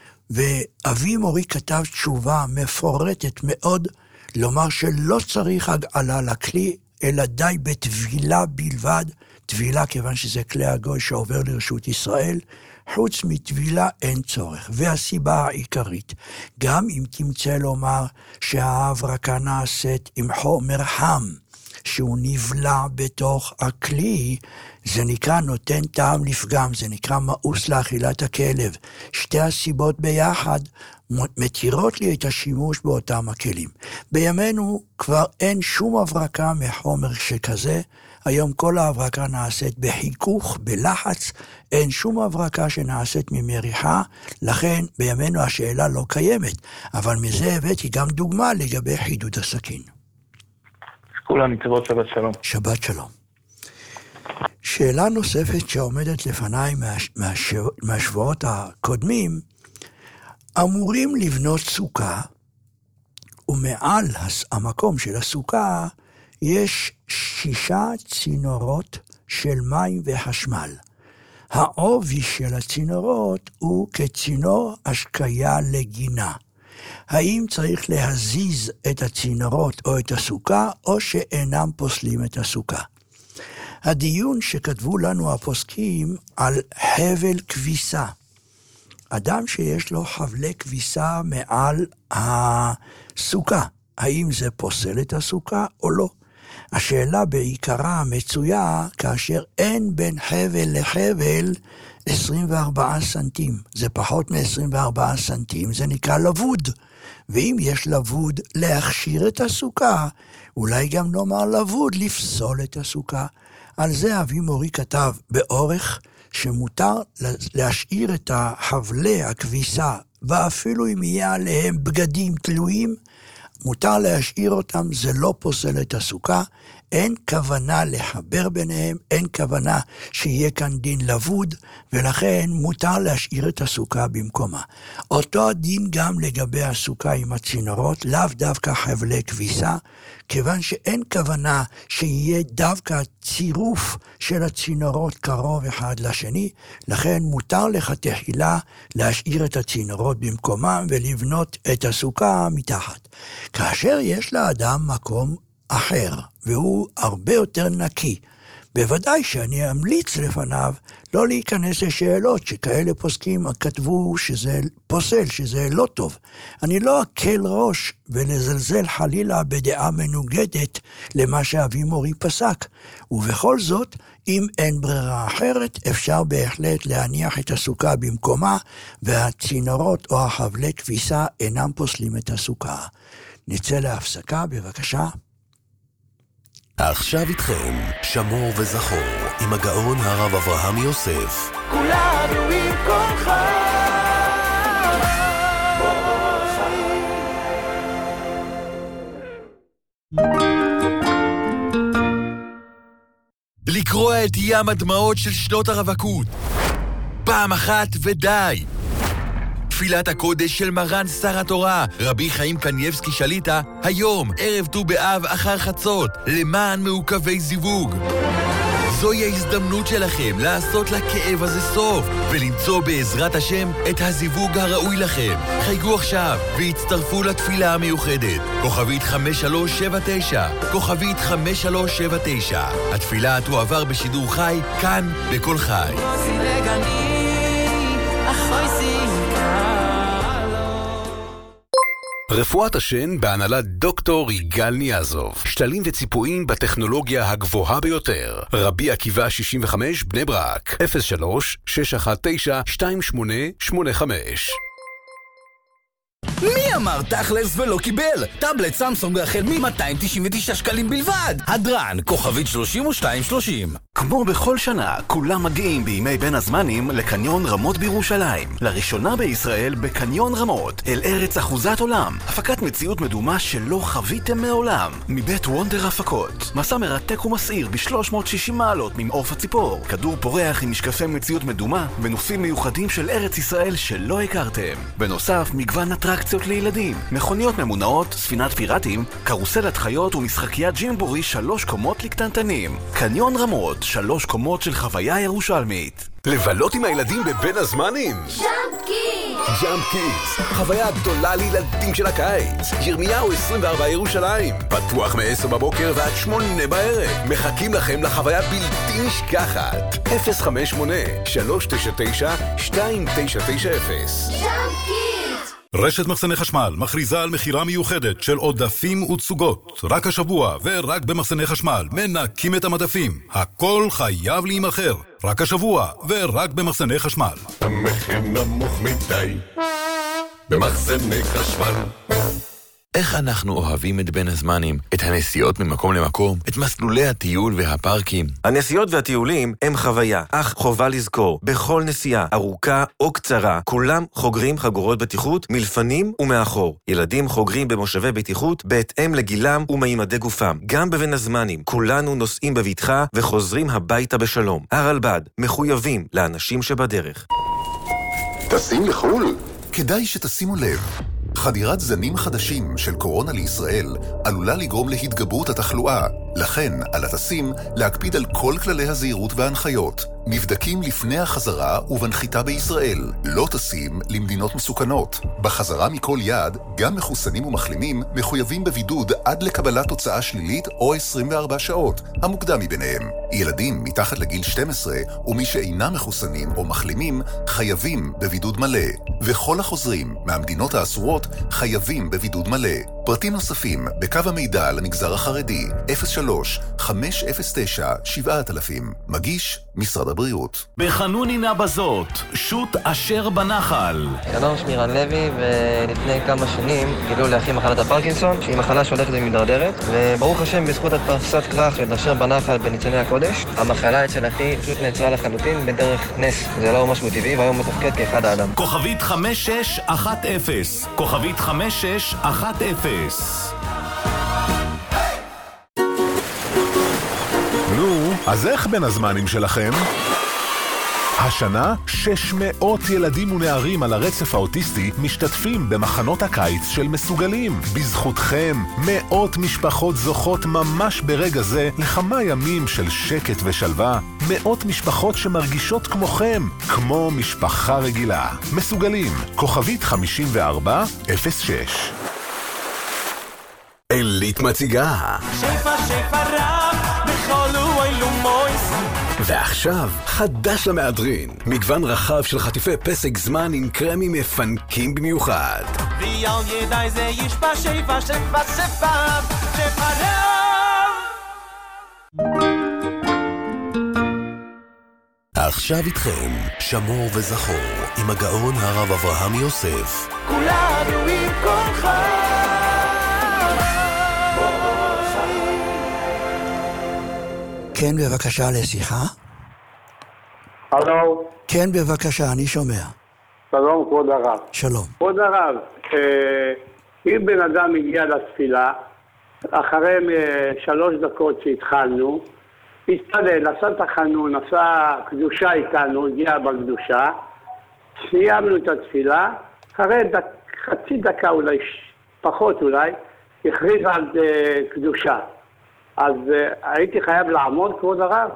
E: ואבי מורי כתב תשובה מפורטת מאוד, לומר שלא צריך הגעלה לכלי, אלא די בטבילה בלבד, טבילה כיוון שזה כלי הגוי שעובר לרשות ישראל, חוץ מטבילה אין צורך. והסיבה העיקרית, גם אם תמצא לומר שההברקה נעשית עם חומר חם, שהוא נבלע בתוך הכלי, זה נקרא נותן טעם לפגם, זה נקרא מאוס לאכילת הכלב. שתי הסיבות ביחד מתירות לי את השימוש באותם הכלים. בימינו כבר אין שום הברקה מחומר שכזה, היום כל ההברקה נעשית בחיכוך, בלחץ, אין שום הברקה שנעשית ממריחה, לכן בימינו השאלה לא קיימת, אבל מזה הבאתי גם דוגמה לגבי חידוד הסכין.
V: כולם נתראות, שבת שלום.
E: שבת שלום. שאלה נוספת שעומדת לפניי מהשבועות הקודמים, אמורים לבנות סוכה, ומעל המקום של הסוכה יש שישה צינורות של מים וחשמל. העובי של הצינורות הוא כצינור השקיה לגינה. האם צריך להזיז את הצינורות או את הסוכה, או שאינם פוסלים את הסוכה? הדיון שכתבו לנו הפוסקים על חבל כביסה. אדם שיש לו חבלי כביסה מעל הסוכה, האם זה פוסל את הסוכה או לא? השאלה בעיקרה מצויה כאשר אין בין חבל לחבל עשרים וארבעה סנטים. זה פחות מ-עשרים וארבעה סנטים, זה נקרא לבוד. ואם יש לבוד להכשיר את הסוכה, אולי גם נאמר לבוד לפסול את הסוכה. על זה אבי מורי כתב באורך שמותר להשאיר את החבלי הכביסה, ואפילו אם יהיה עליהם בגדים תלויים, מותר להשאיר אותם, זה לא פוסל את הסוכה, אין כוונה לחבר ביניהם, אין כוונה שיהיה כאן דין לבוד, ולכן מותר להשאיר את הסוכה במקומה. אותו הדין גם לגבי הסוכה עם הצינורות, לאו דווקא חבלי כביסה, כיוון שאין כוונה שיהיה דווקא צירוף של הצינורות קרוב אחד לשני, לכן מותר לך תחילה להשאיר את הצינורות במקומם ולבנות את הסוכה מתחת. כאשר יש לאדם מקום אחר, והוא הרבה יותר נקי, בוודאי שאני אמליץ לפניו לא להיכנס לשאלות שכאלה פוסקים כתבו שזה פוסל, שזה לא טוב. אני לא אקל ראש ולזלזל חלילה בדעה מנוגדת למה שאבי מורי פסק. ובכל זאת, אם אין ברירה אחרת, אפשר בהחלט להניח את הסוכה במקומה, והצינורות או החבלי כביסה אינם פוסלים את הסוכה. נצא להפסקה, בבקשה.
U: עכשיו איתכם, שמור וזכור, עם הגאון הרב אברהם יוסף.
J: כולנו עם כל
K: לקרוע את ים הדמעות של שנות הרווקות. פעם אחת ודי. תפילת הקודש של מרן שר התורה, רבי חיים קניבסקי שליטה, היום, ערב ט"ו באב אחר חצות, למען מעוכבי זיווג. זוהי ההזדמנות שלכם לעשות לכאב הזה סוף, ולמצוא בעזרת השם את הזיווג הראוי לכם. חייגו עכשיו והצטרפו לתפילה המיוחדת. כוכבית חמש שלוש שבע תשע, כוכבית חמש שלוש שבע תשע. התפילה תועבר בשידור חי, כאן בכל חי.
Q: רפואת השן בהנהלת דוקטור יגאל ניאזוב. שתלים וציפויים בטכנולוגיה הגבוהה ביותר. רבי עקיבא שישים וחמש בני ברק. אפס שלוש שש אחת תשע שתיים שמונה שמונה חמש.
L: מי אמר תכלס ולא קיבל? טאבלט סמסונג החל מ-מאתיים תשעים ותשעה שקלים בלבד. הדרן, כוכבית שלושים ושתיים שלושים.
N: כמו בכל שנה, כולם מגיעים בימי בין הזמנים לקניון רמות בירושלים. לראשונה בישראל בקניון רמות, אל ארץ אחוזת עולם. הפקת מציאות מדומה שלא חוויתם מעולם. מבית וונדר הפקות. מסע מרתק ומסעיר ב-שלוש מאות ושישים מעלות ממעוף הציפור. כדור פורח עם משקפי מציאות מדומה ונופים מיוחדים של ארץ ישראל שלא הכרתם. בנוסף, מגוון אטרקציות לילדים, מכוניות ממונעות, ספינת פיראטים, קרוסלת חיות ומשחקיית ג'ימבורי שלוש קומות לקטנטנים. קניון רמות, שלוש קומות של חוויה ירושלמית.
Q: לבלות עם הילדים בבין הזמנים?
J: ג'אמפ קידס!
Q: ג'אמפ קידס, החוויה הגדולה לילדים של הקיץ. ירמיהו עשרים וארבע ירושלים, פתוח מ-עשר בבוקר ועד שמונה בערב. מחכים לכם לחוויה בלתי נשכחת. אפס חמש שמונה שלוש תשע תשע שתיים תשע תשע אפס.
J: ג'אמפ קידס!
A: רשת מחסני חשמל מכריזה על מחירה מיוחדת של עודפים ותסוגות. רק השבוע ורק במחסני חשמל מנקים את המדפים. הכל חייב להימחר. רק השבוע ורק במחסני חשמל.
D: המחיר נמוך מדי במחסני חשמל.
K: איך אנחנו אוהבים את בין הזמנים, את הנסיעות ממקום למקום, את מסלולי הטיול והפארקים.
W: הנסיעות והטיולים הם חוויה, אך חובה לזכור, בכל נסיעה, ארוכה או קצרה, כולם חוגרים חגורות בטיחות מלפנים ומאחור. ילדים חוגרים במושבי בטיחות בהתאם לגילם ומימדי גופם. גם בבין הזמנים, כולנו נוסעים בבטחה וחוזרים הביתה בשלום. הרלב"ד מחויבים לאנשים שבדרך.
B: טסים לחו"ל? כדאי שתשימו לב. חדירת זנים חדשים של קורונה לישראל עלולה לגרום להתגברות התחלואה. לכן, על הטסים להקפיד על כל כללי הזהירות וההנחיות. נבדקים לפני החזרה ובנחיתה בישראל. לא טסים למדינות מסוכנות. בחזרה מכל יעד, גם מחוסנים ומחלימים מחויבים בבידוד עד לקבלת תוצאה שלילית או עשרים וארבע שעות, המוקדם מביניהם. ילדים מתחת לגיל שתים עשרה ומי שאינם מחוסנים או מחלימים חייבים בבידוד מלא. וכל החוזרים מהמדינות האסורות חייבים בבידוד מלא. פרטים נוספים בקו המידע למגזר החרדי אפס שלוש חמש אפס תשע שבע אלפים. מגיש משרד הבריאות.
O: בחנונינה בזאת, שוט אשר בנחל.
X: שלום, שמירן לוי, ולפני כמה שנים גילו לאחי מחלת הפרקינסון, שהיא מחלה שהולכת ומתדרדרת, וברוך השם בזכות הדפסת כרך של אשר בנחל בניצני הקודש, המחלה אצל אחי פשוט נעצרה לחלוטין בדרך נס. זה לא משהו טבעי, והיום מתפקד כאחד האדם.
O: כוכבית חמש שש אחת אפס, כוכבית חמש שש אחת אפס.
B: נו, אז איך בין הזמנים שלכם? השנה שש מאות ילדים ונערים על הרצף האוטיסטי משתתפים במחנות הקיץ של מסוגלים. בזכותכם, מאות משפחות זוכות ממש ברגע זה לכמה ימים של שקט ושלווה. מאות משפחות שמרגישות כמוכם, כמו משפחה רגילה. מסוגלים, כוכבית חמישים וארבע אפס שש.
Q: אלית מציגה
J: שפע שפע רב בכל ואילו מויס.
Q: ועכשיו, חדש למהדרין. מגוון רחב של חטיפי פסק זמן עם קרמים מפנקים במיוחד.
J: ויאל ידעי זה ישפע שפע שפע שפע שפע רב.
U: עכשיו איתכם, שמור וזכור, עם הגאון הרב אברהם יוסף.
J: כולנו עם כולך.
E: כן, בבקשה לשיחה.
F: הלו.
E: כן, בבקשה, אני שומע.
F: שלום, כבוד הרב.
E: שלום.
F: כבוד הרב, אם בן אדם הגיע לתפילה, אחרי שלוש דקות שהתחלנו, הסתדל, עשה תחנון, עשה קדושה איתנו, הגיע בקדושה, סיימנו את התפילה, אחרי דק, חצי דקה אולי, פחות אולי, הכריז על קדושה. אז הייתי חייב לעמוד, כבוד הרב?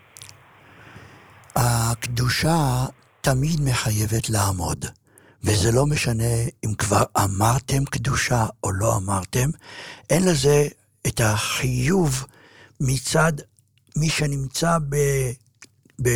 E: הקדושה תמיד מחייבת לעמוד, וזה לא משנה אם כבר אמרתם קדושה או לא אמרתם, אין לזה את החיוב מצד מי שנמצא ב, ב,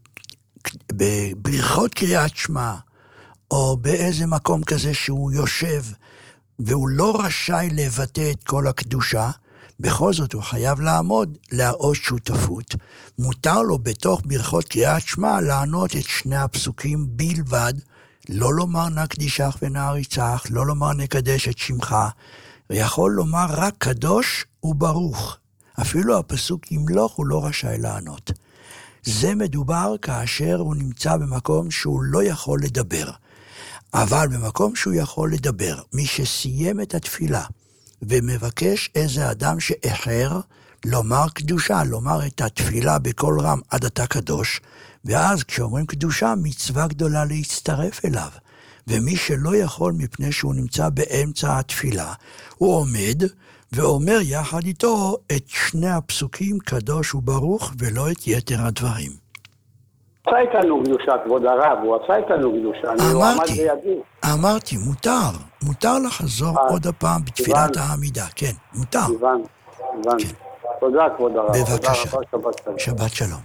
E: בבריחות קריאת שמע, או באיזה מקום כזה שהוא יושב, והוא לא רשאי לבטא את כל הקדושה, בכל זאת הוא חייב לעמוד, להראות שותפות. מותר לו בתוך ברכות קריאת שמע לענות את שני הפסוקים בלבד, לא לומר נקדישך ונעריצך, לא לומר נקדש את שמך, ויכול לומר רק קדוש וברוך. אפילו הפסוק ימלוך הוא לא רשאי לענות. זה מדובר כאשר הוא נמצא במקום שהוא לא יכול לדבר. אבל במקום שהוא יכול לדבר, מי שסיים את התפילה, ומבקש איזה אדם שאחר לומר קדושה, לומר את התפילה בכל רם עד אתה קדוש, ואז כשאומרים קדושה מצווה גדולה להצטרף אליו. ומי שלא יכול מפני שהוא נמצא באמצע התפילה, הוא עומד ואומר יחד איתו את שני הפסוקים קדוש וברוך ולא את יתר הדברים.
F: עשה איתנו קדושה, כבוד הרב, הוא עשה איתנו קדושה.
E: אמרתי, אמרתי, מותר, מותר לחזור עוד הפעם בתפילת העמידה, כן, מותר.
F: הבן, הבן. תודה, כבוד הרב.
E: בבקשה, שבת שלום.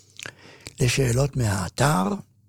E: לשאלות מהאתר,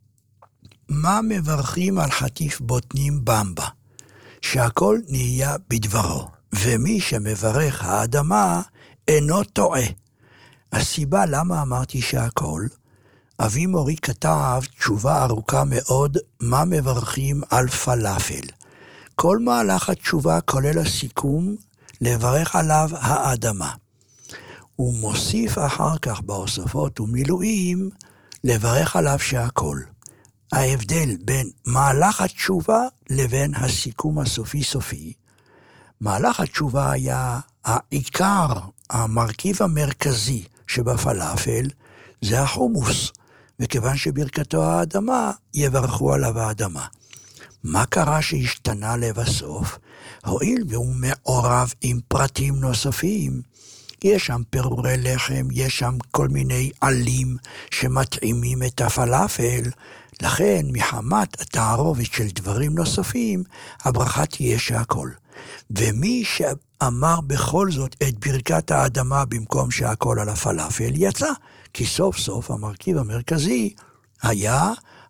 E: מה מברכים על חטיף בוטנים במבה? שהכל נהיה בדברו, ומי שמברך האדמה אינו טועה. הסיבה למה אמרתי שהכל, אבי מורי כתב תשובה ארוכה מאוד, מה מברכים על פלאפל. כל מהלך התשובה כולל הסיכום, לברך עליו האדמה. הוא מוסיף אחר כך בהוספות ומילואים, לברך עליו שהכל. ההבדל בין מהלך התשובה לבין הסיכום הסופי סופי. מהלך התשובה היה העיקר, המרכיב המרכזי שבפלאפל, זה החומוס. וכיוון שברכתו האדמה, יברכו עליו האדמה. מה קרה שהשתנה לבסוף? הואיל והוא מעורב עם פרטים נוספים, יש שם פירורי לחם, יש שם כל מיני עלים שמטעימים את הפלאפל, לכן מחמת התערובת של דברים נוספים, הברכה תהיה שהכל. ומי שאמר בכל זאת את ברכת האדמה במקום שהכל על הפלאפל, יצא. כי סוף סוף המרכיב המרכזי היה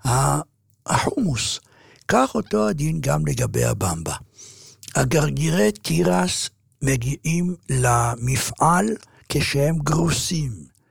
E: החומוס. כך אותו הדין גם לגבי הבמבה. הגרגירי תירס מגיעים למפעל כשהם גרוסים.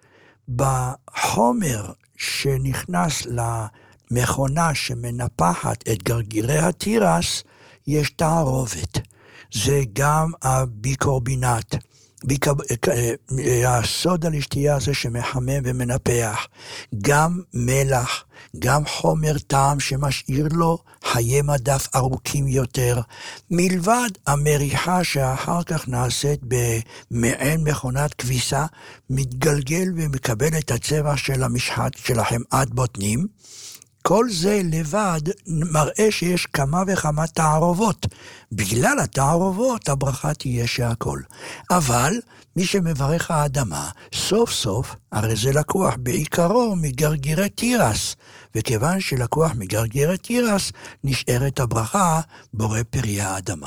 E: בחומר שנכנס למכונה שמנפחת את גרגירי התירס, יש תערובת. זה גם הביקורבינט, הסוד על השתייה זה שמחמם ומנפח, גם מלח, גם חומר טעם שמשאיר לו חיי מדף ארוכים יותר, מלבד המריחה שאחר כך נעשית במעין מכונת כביסה, מתגלגל ומקבל את הצבע של המשחת של החמאת בוטנים. כל זה לבד מראה שיש כמה וכמה תערובות. בגלל התערובות הברכה תהיה שהכל. אבל מי שמברך האדמה, סוף סוף, הרי זה לקוח בעיקרו מגרגירי תירס, וכיוון שלקוח מגרגירי תירס, נשארת הברכה בורא פרי האדמה.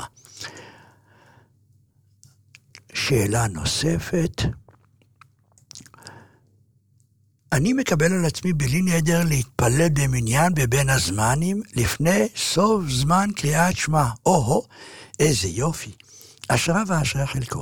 E: שאלה נוספת. אני מקבל על עצמי בלי נדר להתפלל במניין בבין הזמנים לפני סוף זמן קריאת שמע. או-הו, איזה יופי. אשרה ואשרה חלקו.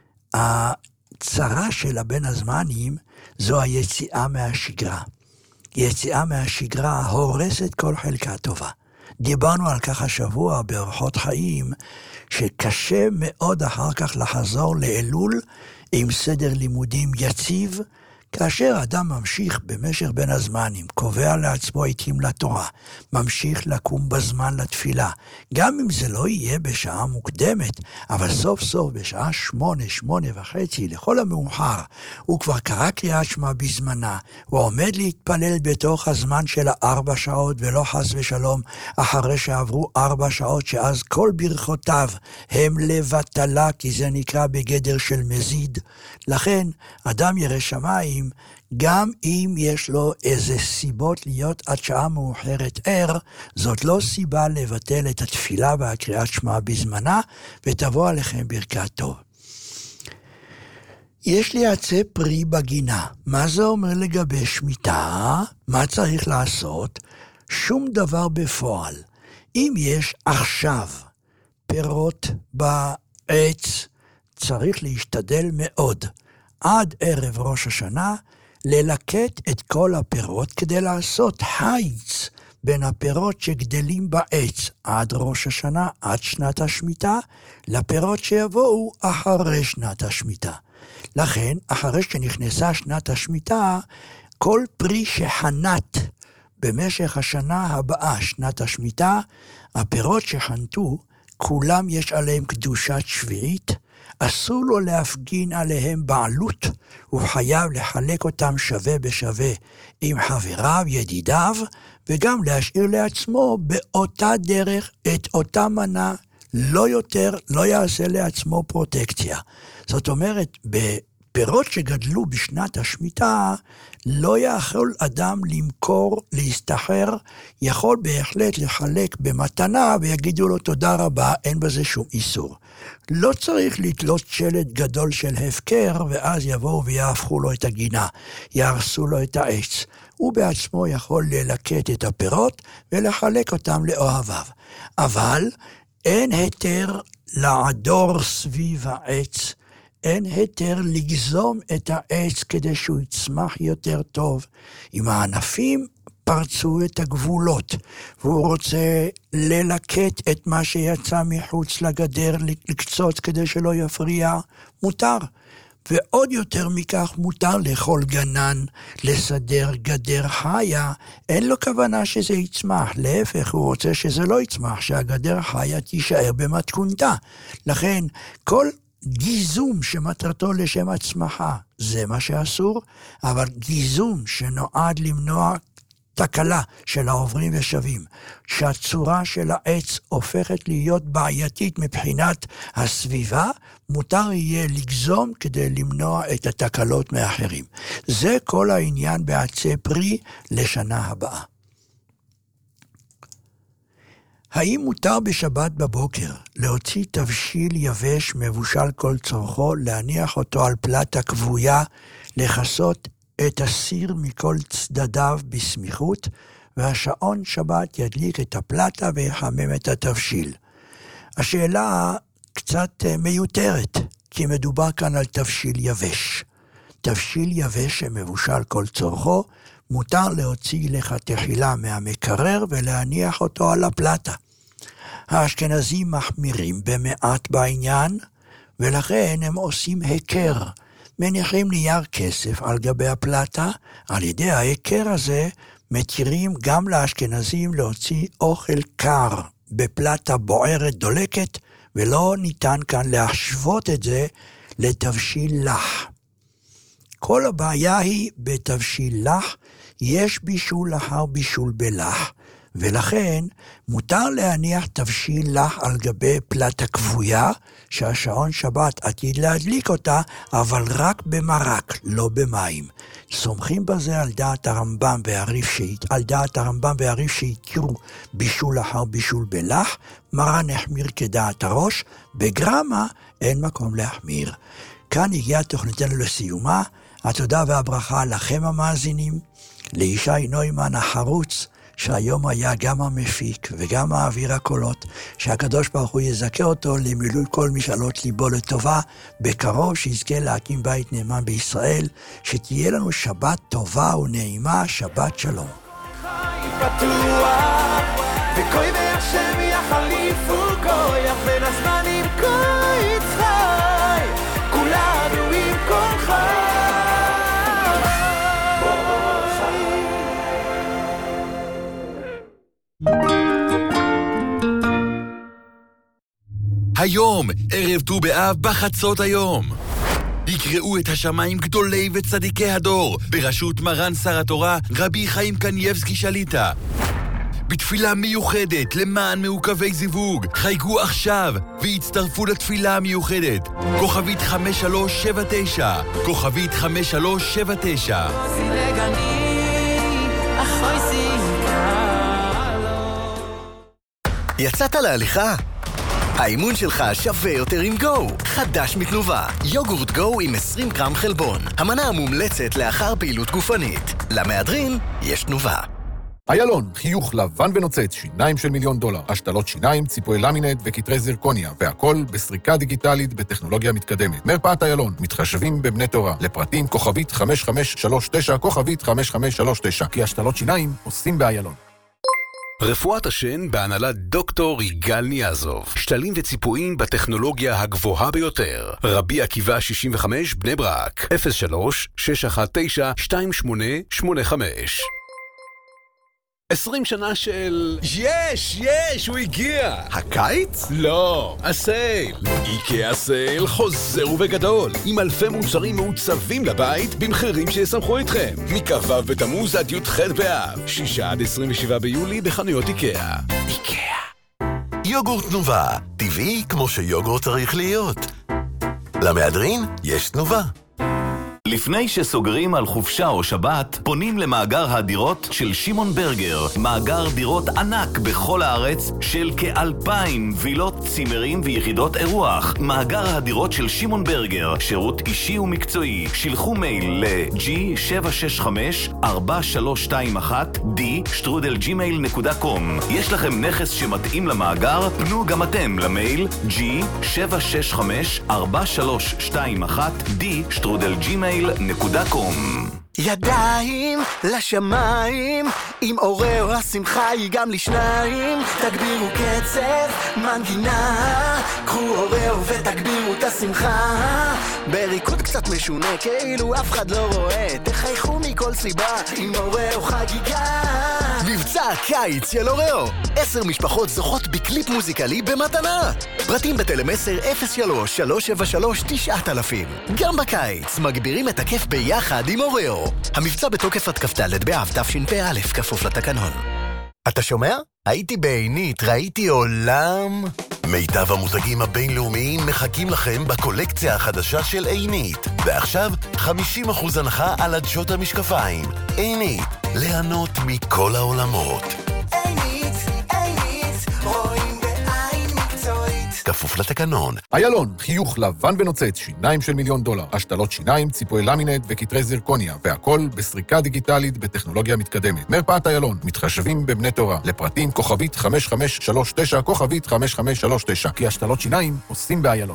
E: הצרה של הבין הזמנים זו היציאה מהשגרה. יציאה מהשגרה הורסת כל חלקה טובה. דיברנו על כך השבוע באורחות חיים, שקשה מאוד אחר כך לחזור לאלול עם סדר לימודים יציב, כאשר אדם ממשיך במשך בין הזמנים, קובע לעצמו עיתים לתורה, ממשיך לקום בזמן לתפילה, גם אם זה לא יהיה בשעה מוקדמת, אבל סוף סוף בשעה שמונה, שמונה וחצי, לכל המאוחר, הוא כבר קרא קריאת שמע בזמנה, הוא עומד להתפלל בתוך הזמן של הארבע שעות, ולא חס ושלום, אחרי שעברו ארבע שעות, שאז כל ברכותיו הם לבטלה, כי זה נקרא בגדר של מזיד. לכן, אדם ירא שמיים, גם אם יש לו איזה סיבות להיות עד שעה מאוחרת ער, זאת לא סיבה לבטל את התפילה והקריאת שמע בזמנה, ותבוא עליכם ברכת טוב. יש לי עצי פרי בגינה. מה זה אומר לגבי שמיטה? מה צריך לעשות? שום דבר בפועל. אם יש עכשיו פירות בעץ, צריך להשתדל מאוד. עד ערב ראש השנה, ללקט את כל הפירות כדי לעשות חיץ בין הפירות שגדלים בעץ עד ראש השנה, עד שנת השמיטה, לפירות שיבואו אחרי שנת השמיטה. לכן, אחרי שנכנסה שנת השמיטה, כל פרי שחנת במשך השנה הבאה, שנת השמיטה, הפירות שחנתו, כולם יש עליהם קדושת שביעית, אסור לו להפגין עליהם בעלות, הוא חייב לחלק אותם שווה בשווה עם חבריו, ידידיו, וגם להשאיר לעצמו באותה דרך את אותה מנה, לא יותר, לא יעשה לעצמו פרוטקציה. זאת אומרת, בפירות שגדלו בשנת השמיטה, לא יכול אדם למכור, להסתחר, יכול בהחלט לחלק במתנה, ויגידו לו תודה רבה, אין בזה שום איסור. לא צריך לתלות שלט גדול של הפקר, ואז יבואו ויהפכו לו את הגינה, יהרסו לו את העץ. הוא בעצמו יכול ללקט את הפירות, ולחלק אותם לאוהביו. אבל אין היתר לעדור סביב העץ, אין היתר לגזום את העץ כדי שהוא יצמח יותר טוב. אם הענפים פרצו את הגבולות, והוא רוצה ללקט את מה שיצא מחוץ לגדר, לקצוץ כדי שלא יפריע, מותר. ועוד יותר מכך מותר לכל גנן לסדר גדר חיה, אין לו כוונה שזה יצמח, להפך הוא רוצה שזה לא יצמח, שהגדר חיה תישאר במתכונתה. לכן כל גיזום שמטרתו לשם הצמחה, זה מה שאסור, אבל גיזום שנועד למנוע תקלה של העוברים ושבים, שהצורה של העץ הופכת להיות בעייתית מבחינת הסביבה, מותר יהיה לגזום כדי למנוע את התקלות מאחרים. זה כל העניין בעצי פרי לשנה הבאה. האם מותר בשבת בבוקר להוציא תבשיל יבש מבושל כל צורכו, להניח אותו על פלטה כבויה, לחסות את הסיר מכל צדדיו בסמיכות, והשעון שבת ידליק את הפלטה ויחמם את התבשיל? השאלה קצת מיותרת, כי מדובר כאן על תבשיל יבש. תבשיל יבש שמבושל כל צורכו, מותר להוציא לך תחילה מהמקרר ולהניח אותו על הפלטה. האשכנזים מחמירים במעט בעניין, ולכן הם עושים היכר. מניחים נייר כסף על גבי הפלטה, על ידי ההיכר הזה מתירים גם לאשכנזים להוציא אוכל קר בפלטה בוערת דולקת, ולא ניתן כאן להשוות את זה לתבשיל לח. כל הבעיה היא בתבשיל לח, יש בישול אחר בישול בלח, ולכן מותר להניח תבשיל לח על גבי פלטה כבויה, שהשעון שבת עתיד להדליק אותה, אבל רק במרק, לא במים. סומכים בזה על דעת הרמב"ם והריף שהת... על דעת הרמב"ם והריף שהתירו בישול אחר בישול בלח, מרן החמיר כדעת הראש, בגרמה אין מקום להחמיר. כאן הגיעה תוכניתנו לסיומה, התודה והברכה לכם המאזינים, לישי נוימן החרוץ, שהיום היה גם המפיק וגם מעביר הקולות, שהקדוש ברוך הוא יזכה אותו למילוי כל משאלות ליבו לטובה, בקרוב שיזכה להקים בית נאמן בישראל, שתהיה לנו שבת טובה ונעימה, שבת שלום.
J: וכוי בהשם יחליפו כויח בין הזמנים כוי צחי כולנו עם כל חי
K: היום, ערב ט"ו באב בחצות היום. יקראו את השמיים גדולי וצדיקי הדור, בראשות מרן שר התורה, רבי חיים קניבסקי שליטה. בתפילה מיוחדת למען מעוכבי זיווג, חייגו עכשיו והצטרפו לתפילה המיוחדת. כוכבית חמש שלוש שבע תשע, כוכבית חמש שלוש שבע תשע.
C: יצאת להליכה? האימון שלך שווה יותר עם גו. חדש מתנובה, יוגורט גו עם עשרים גרם חלבון, המנה המומלצת לאחר פעילות גופנית. למהדרין יש תנובה.
B: איילון, חיוך לבן ונוצץ, שיניים של מיליון דולר, השתלות שיניים, ציפוי למינט וכתרי זירקוניה, והכל בסריקה דיגיטלית בטכנולוגיה מתקדמת. מרפאת איילון, מתחשבים בבני תורה, לפרטים כוכבית חמש חמש שלוש תשע, כוכבית חמש חמש שלוש תשע, כי השתלות שיניים עושים באיילון.
Q: רפואת השן בהנהלת דוקטור יגאל ניאזוב. שתלים וציפויים בטכנולוגיה הגבוהה ביותר. רבי עקיבא שישים וחמש בני ברק. אפס שלוש שש אחת תשע שתיים שמונה שמונה חמש. עשרים שנה של... יש, יש, הוא הגיע!
B: הקיץ?
Q: לא, הסייל. איקאה סייל חוזר ובגדול, עם אלפי מוצרים מעוצבים לבית, במחירים שישמחו אתכם. מכ"ו בתמוז עד י"ח באב, שישה עד עשרים ושבעה ביולי בחנויות איקאה.
U: איקאה. יוגורט תנובה, טבעי כמו שיוגורט צריך להיות. למהדרין יש תנובה.
O: לפני שסוגרים על חופשה או שבת, פונים למאגר הדירות של שמעון ברגר. מאגר דירות ענק בכל הארץ של כאלפיים וילות, צימרים ויחידות אירוח. מאגר הדירות של שמעון ברגר, שירות אישי ומקצועי. שילחו מייל ל-ג'י שבע שש חמש ארבע שלוש שתיים אחת די שטרודל ג'ימייל נקודה קום. יש לכם נכס שמתאים למאגר? פנו גם אתם למייל ג'י שבע שש חמש ארבע שלוש שתיים אחת די שטרודל ג'ימייל נקודה קום.
C: ידיים לשמיים, עם אורeo השמחה היא גם לשניים. תגבירו קצב, מנגינה, קחו אורeo ותגבירו את השמחה. בריקוד קצת משונה, כאילו אף אחד לא רואה. תחייכו מכל סיבה, עם אורeo חגיגה. מבצע הקיץ של אורeo, עשר משפחות זוכות בקליפ מוזיקלי במתנה. פרטים בטלמסר אפס שלוש שלוש שבע שלוש תשע אלפים. גם בקיץ מגבירים את הכיף ביחד עם אורeo. המבצע בתוקף עד כ"ד באב תשפ"א, כפוף לתקנון. אתה שומע? הייתי בעינית, ראיתי עולם.
U: מיטב המותגים הבינלאומיים מחכים לכם בקולקציה החדשה של עינית. ועכשיו חמישים אחוז הנחה על עדשות המשקפיים. עינית, ליהנות מכל העולמות.
C: עינית, עינית, רואים בעין מקצועית.
U: כפוף לתקנון.
B: איילון, חיוך לבן ונוצץ, שיניים של מיליון דולר, השתלות שיניים, ציפוי למינט וכתרי זירקוניה, והכל בסריקה דיגיטלית בטכנולוגיה מתקדמת. מרפאת איילון, מתחשבים בבני תורה, לפרטים כוכבית חמש חמש שלוש תשע, כוכבית חמש חמש שלוש תשע, כי השתלות שיניים עושים באיילון.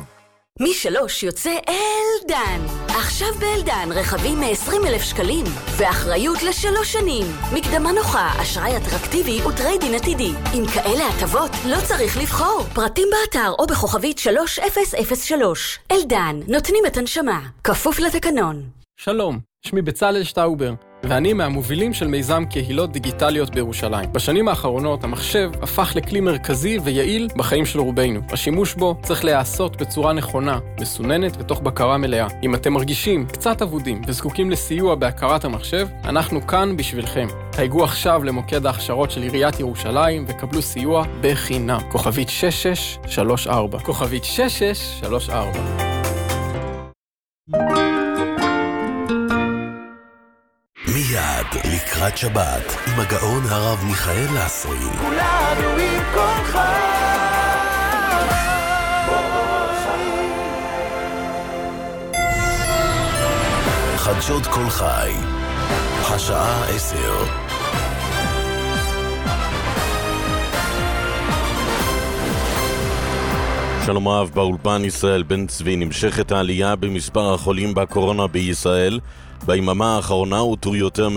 R: משלוש יוצא אלדן. עכשיו באלדן רכבים מ-עשרים אלף שקלים ואחריות לשלוש שנים. מקדמה נוחה, אשראי אטרקטיבי וטריידין עתידי. עם כאלה הטבות לא צריך לבחור. פרטים באתר או בכוכבית שלוש אפס אפס שלוש. אלדן, נותנים את הנשמה. כפוף לתקנון.
H: שלום, שמי בצלאל שטאובר, ואני מהמובילים של מיזם קהילות דיגיטליות בירושלים. בשנים האחרונות המחשב הפך לכלי מרכזי ויעיל בחיים של רובנו. השימוש בו צריך להיעשות בצורה נכונה, מסוננת ותוך בקרה מלאה. אם אתם מרגישים קצת עבודים וזקוקים לסיוע בהכרת המחשב, אנחנו כאן בשבילכם. תייגו עכשיו למוקד ההכשרות של עיריית ירושלים וקבלו סיוע בחינם. כוכבית שש שש שלוש ארבע. כוכבית שש שש שלוש ארבע.
U: מיד לקראת שבת עם הגאון הרב מיכאל לסרי.
J: כולנו עם כל חי.
U: חדשות כל חי, השעה עשר.
I: שלום רב, באולפן ישראל בן צבי. נמשכת העלייה במספר החולים בקורונה בישראל. ביממה האחרונה הותרו יותר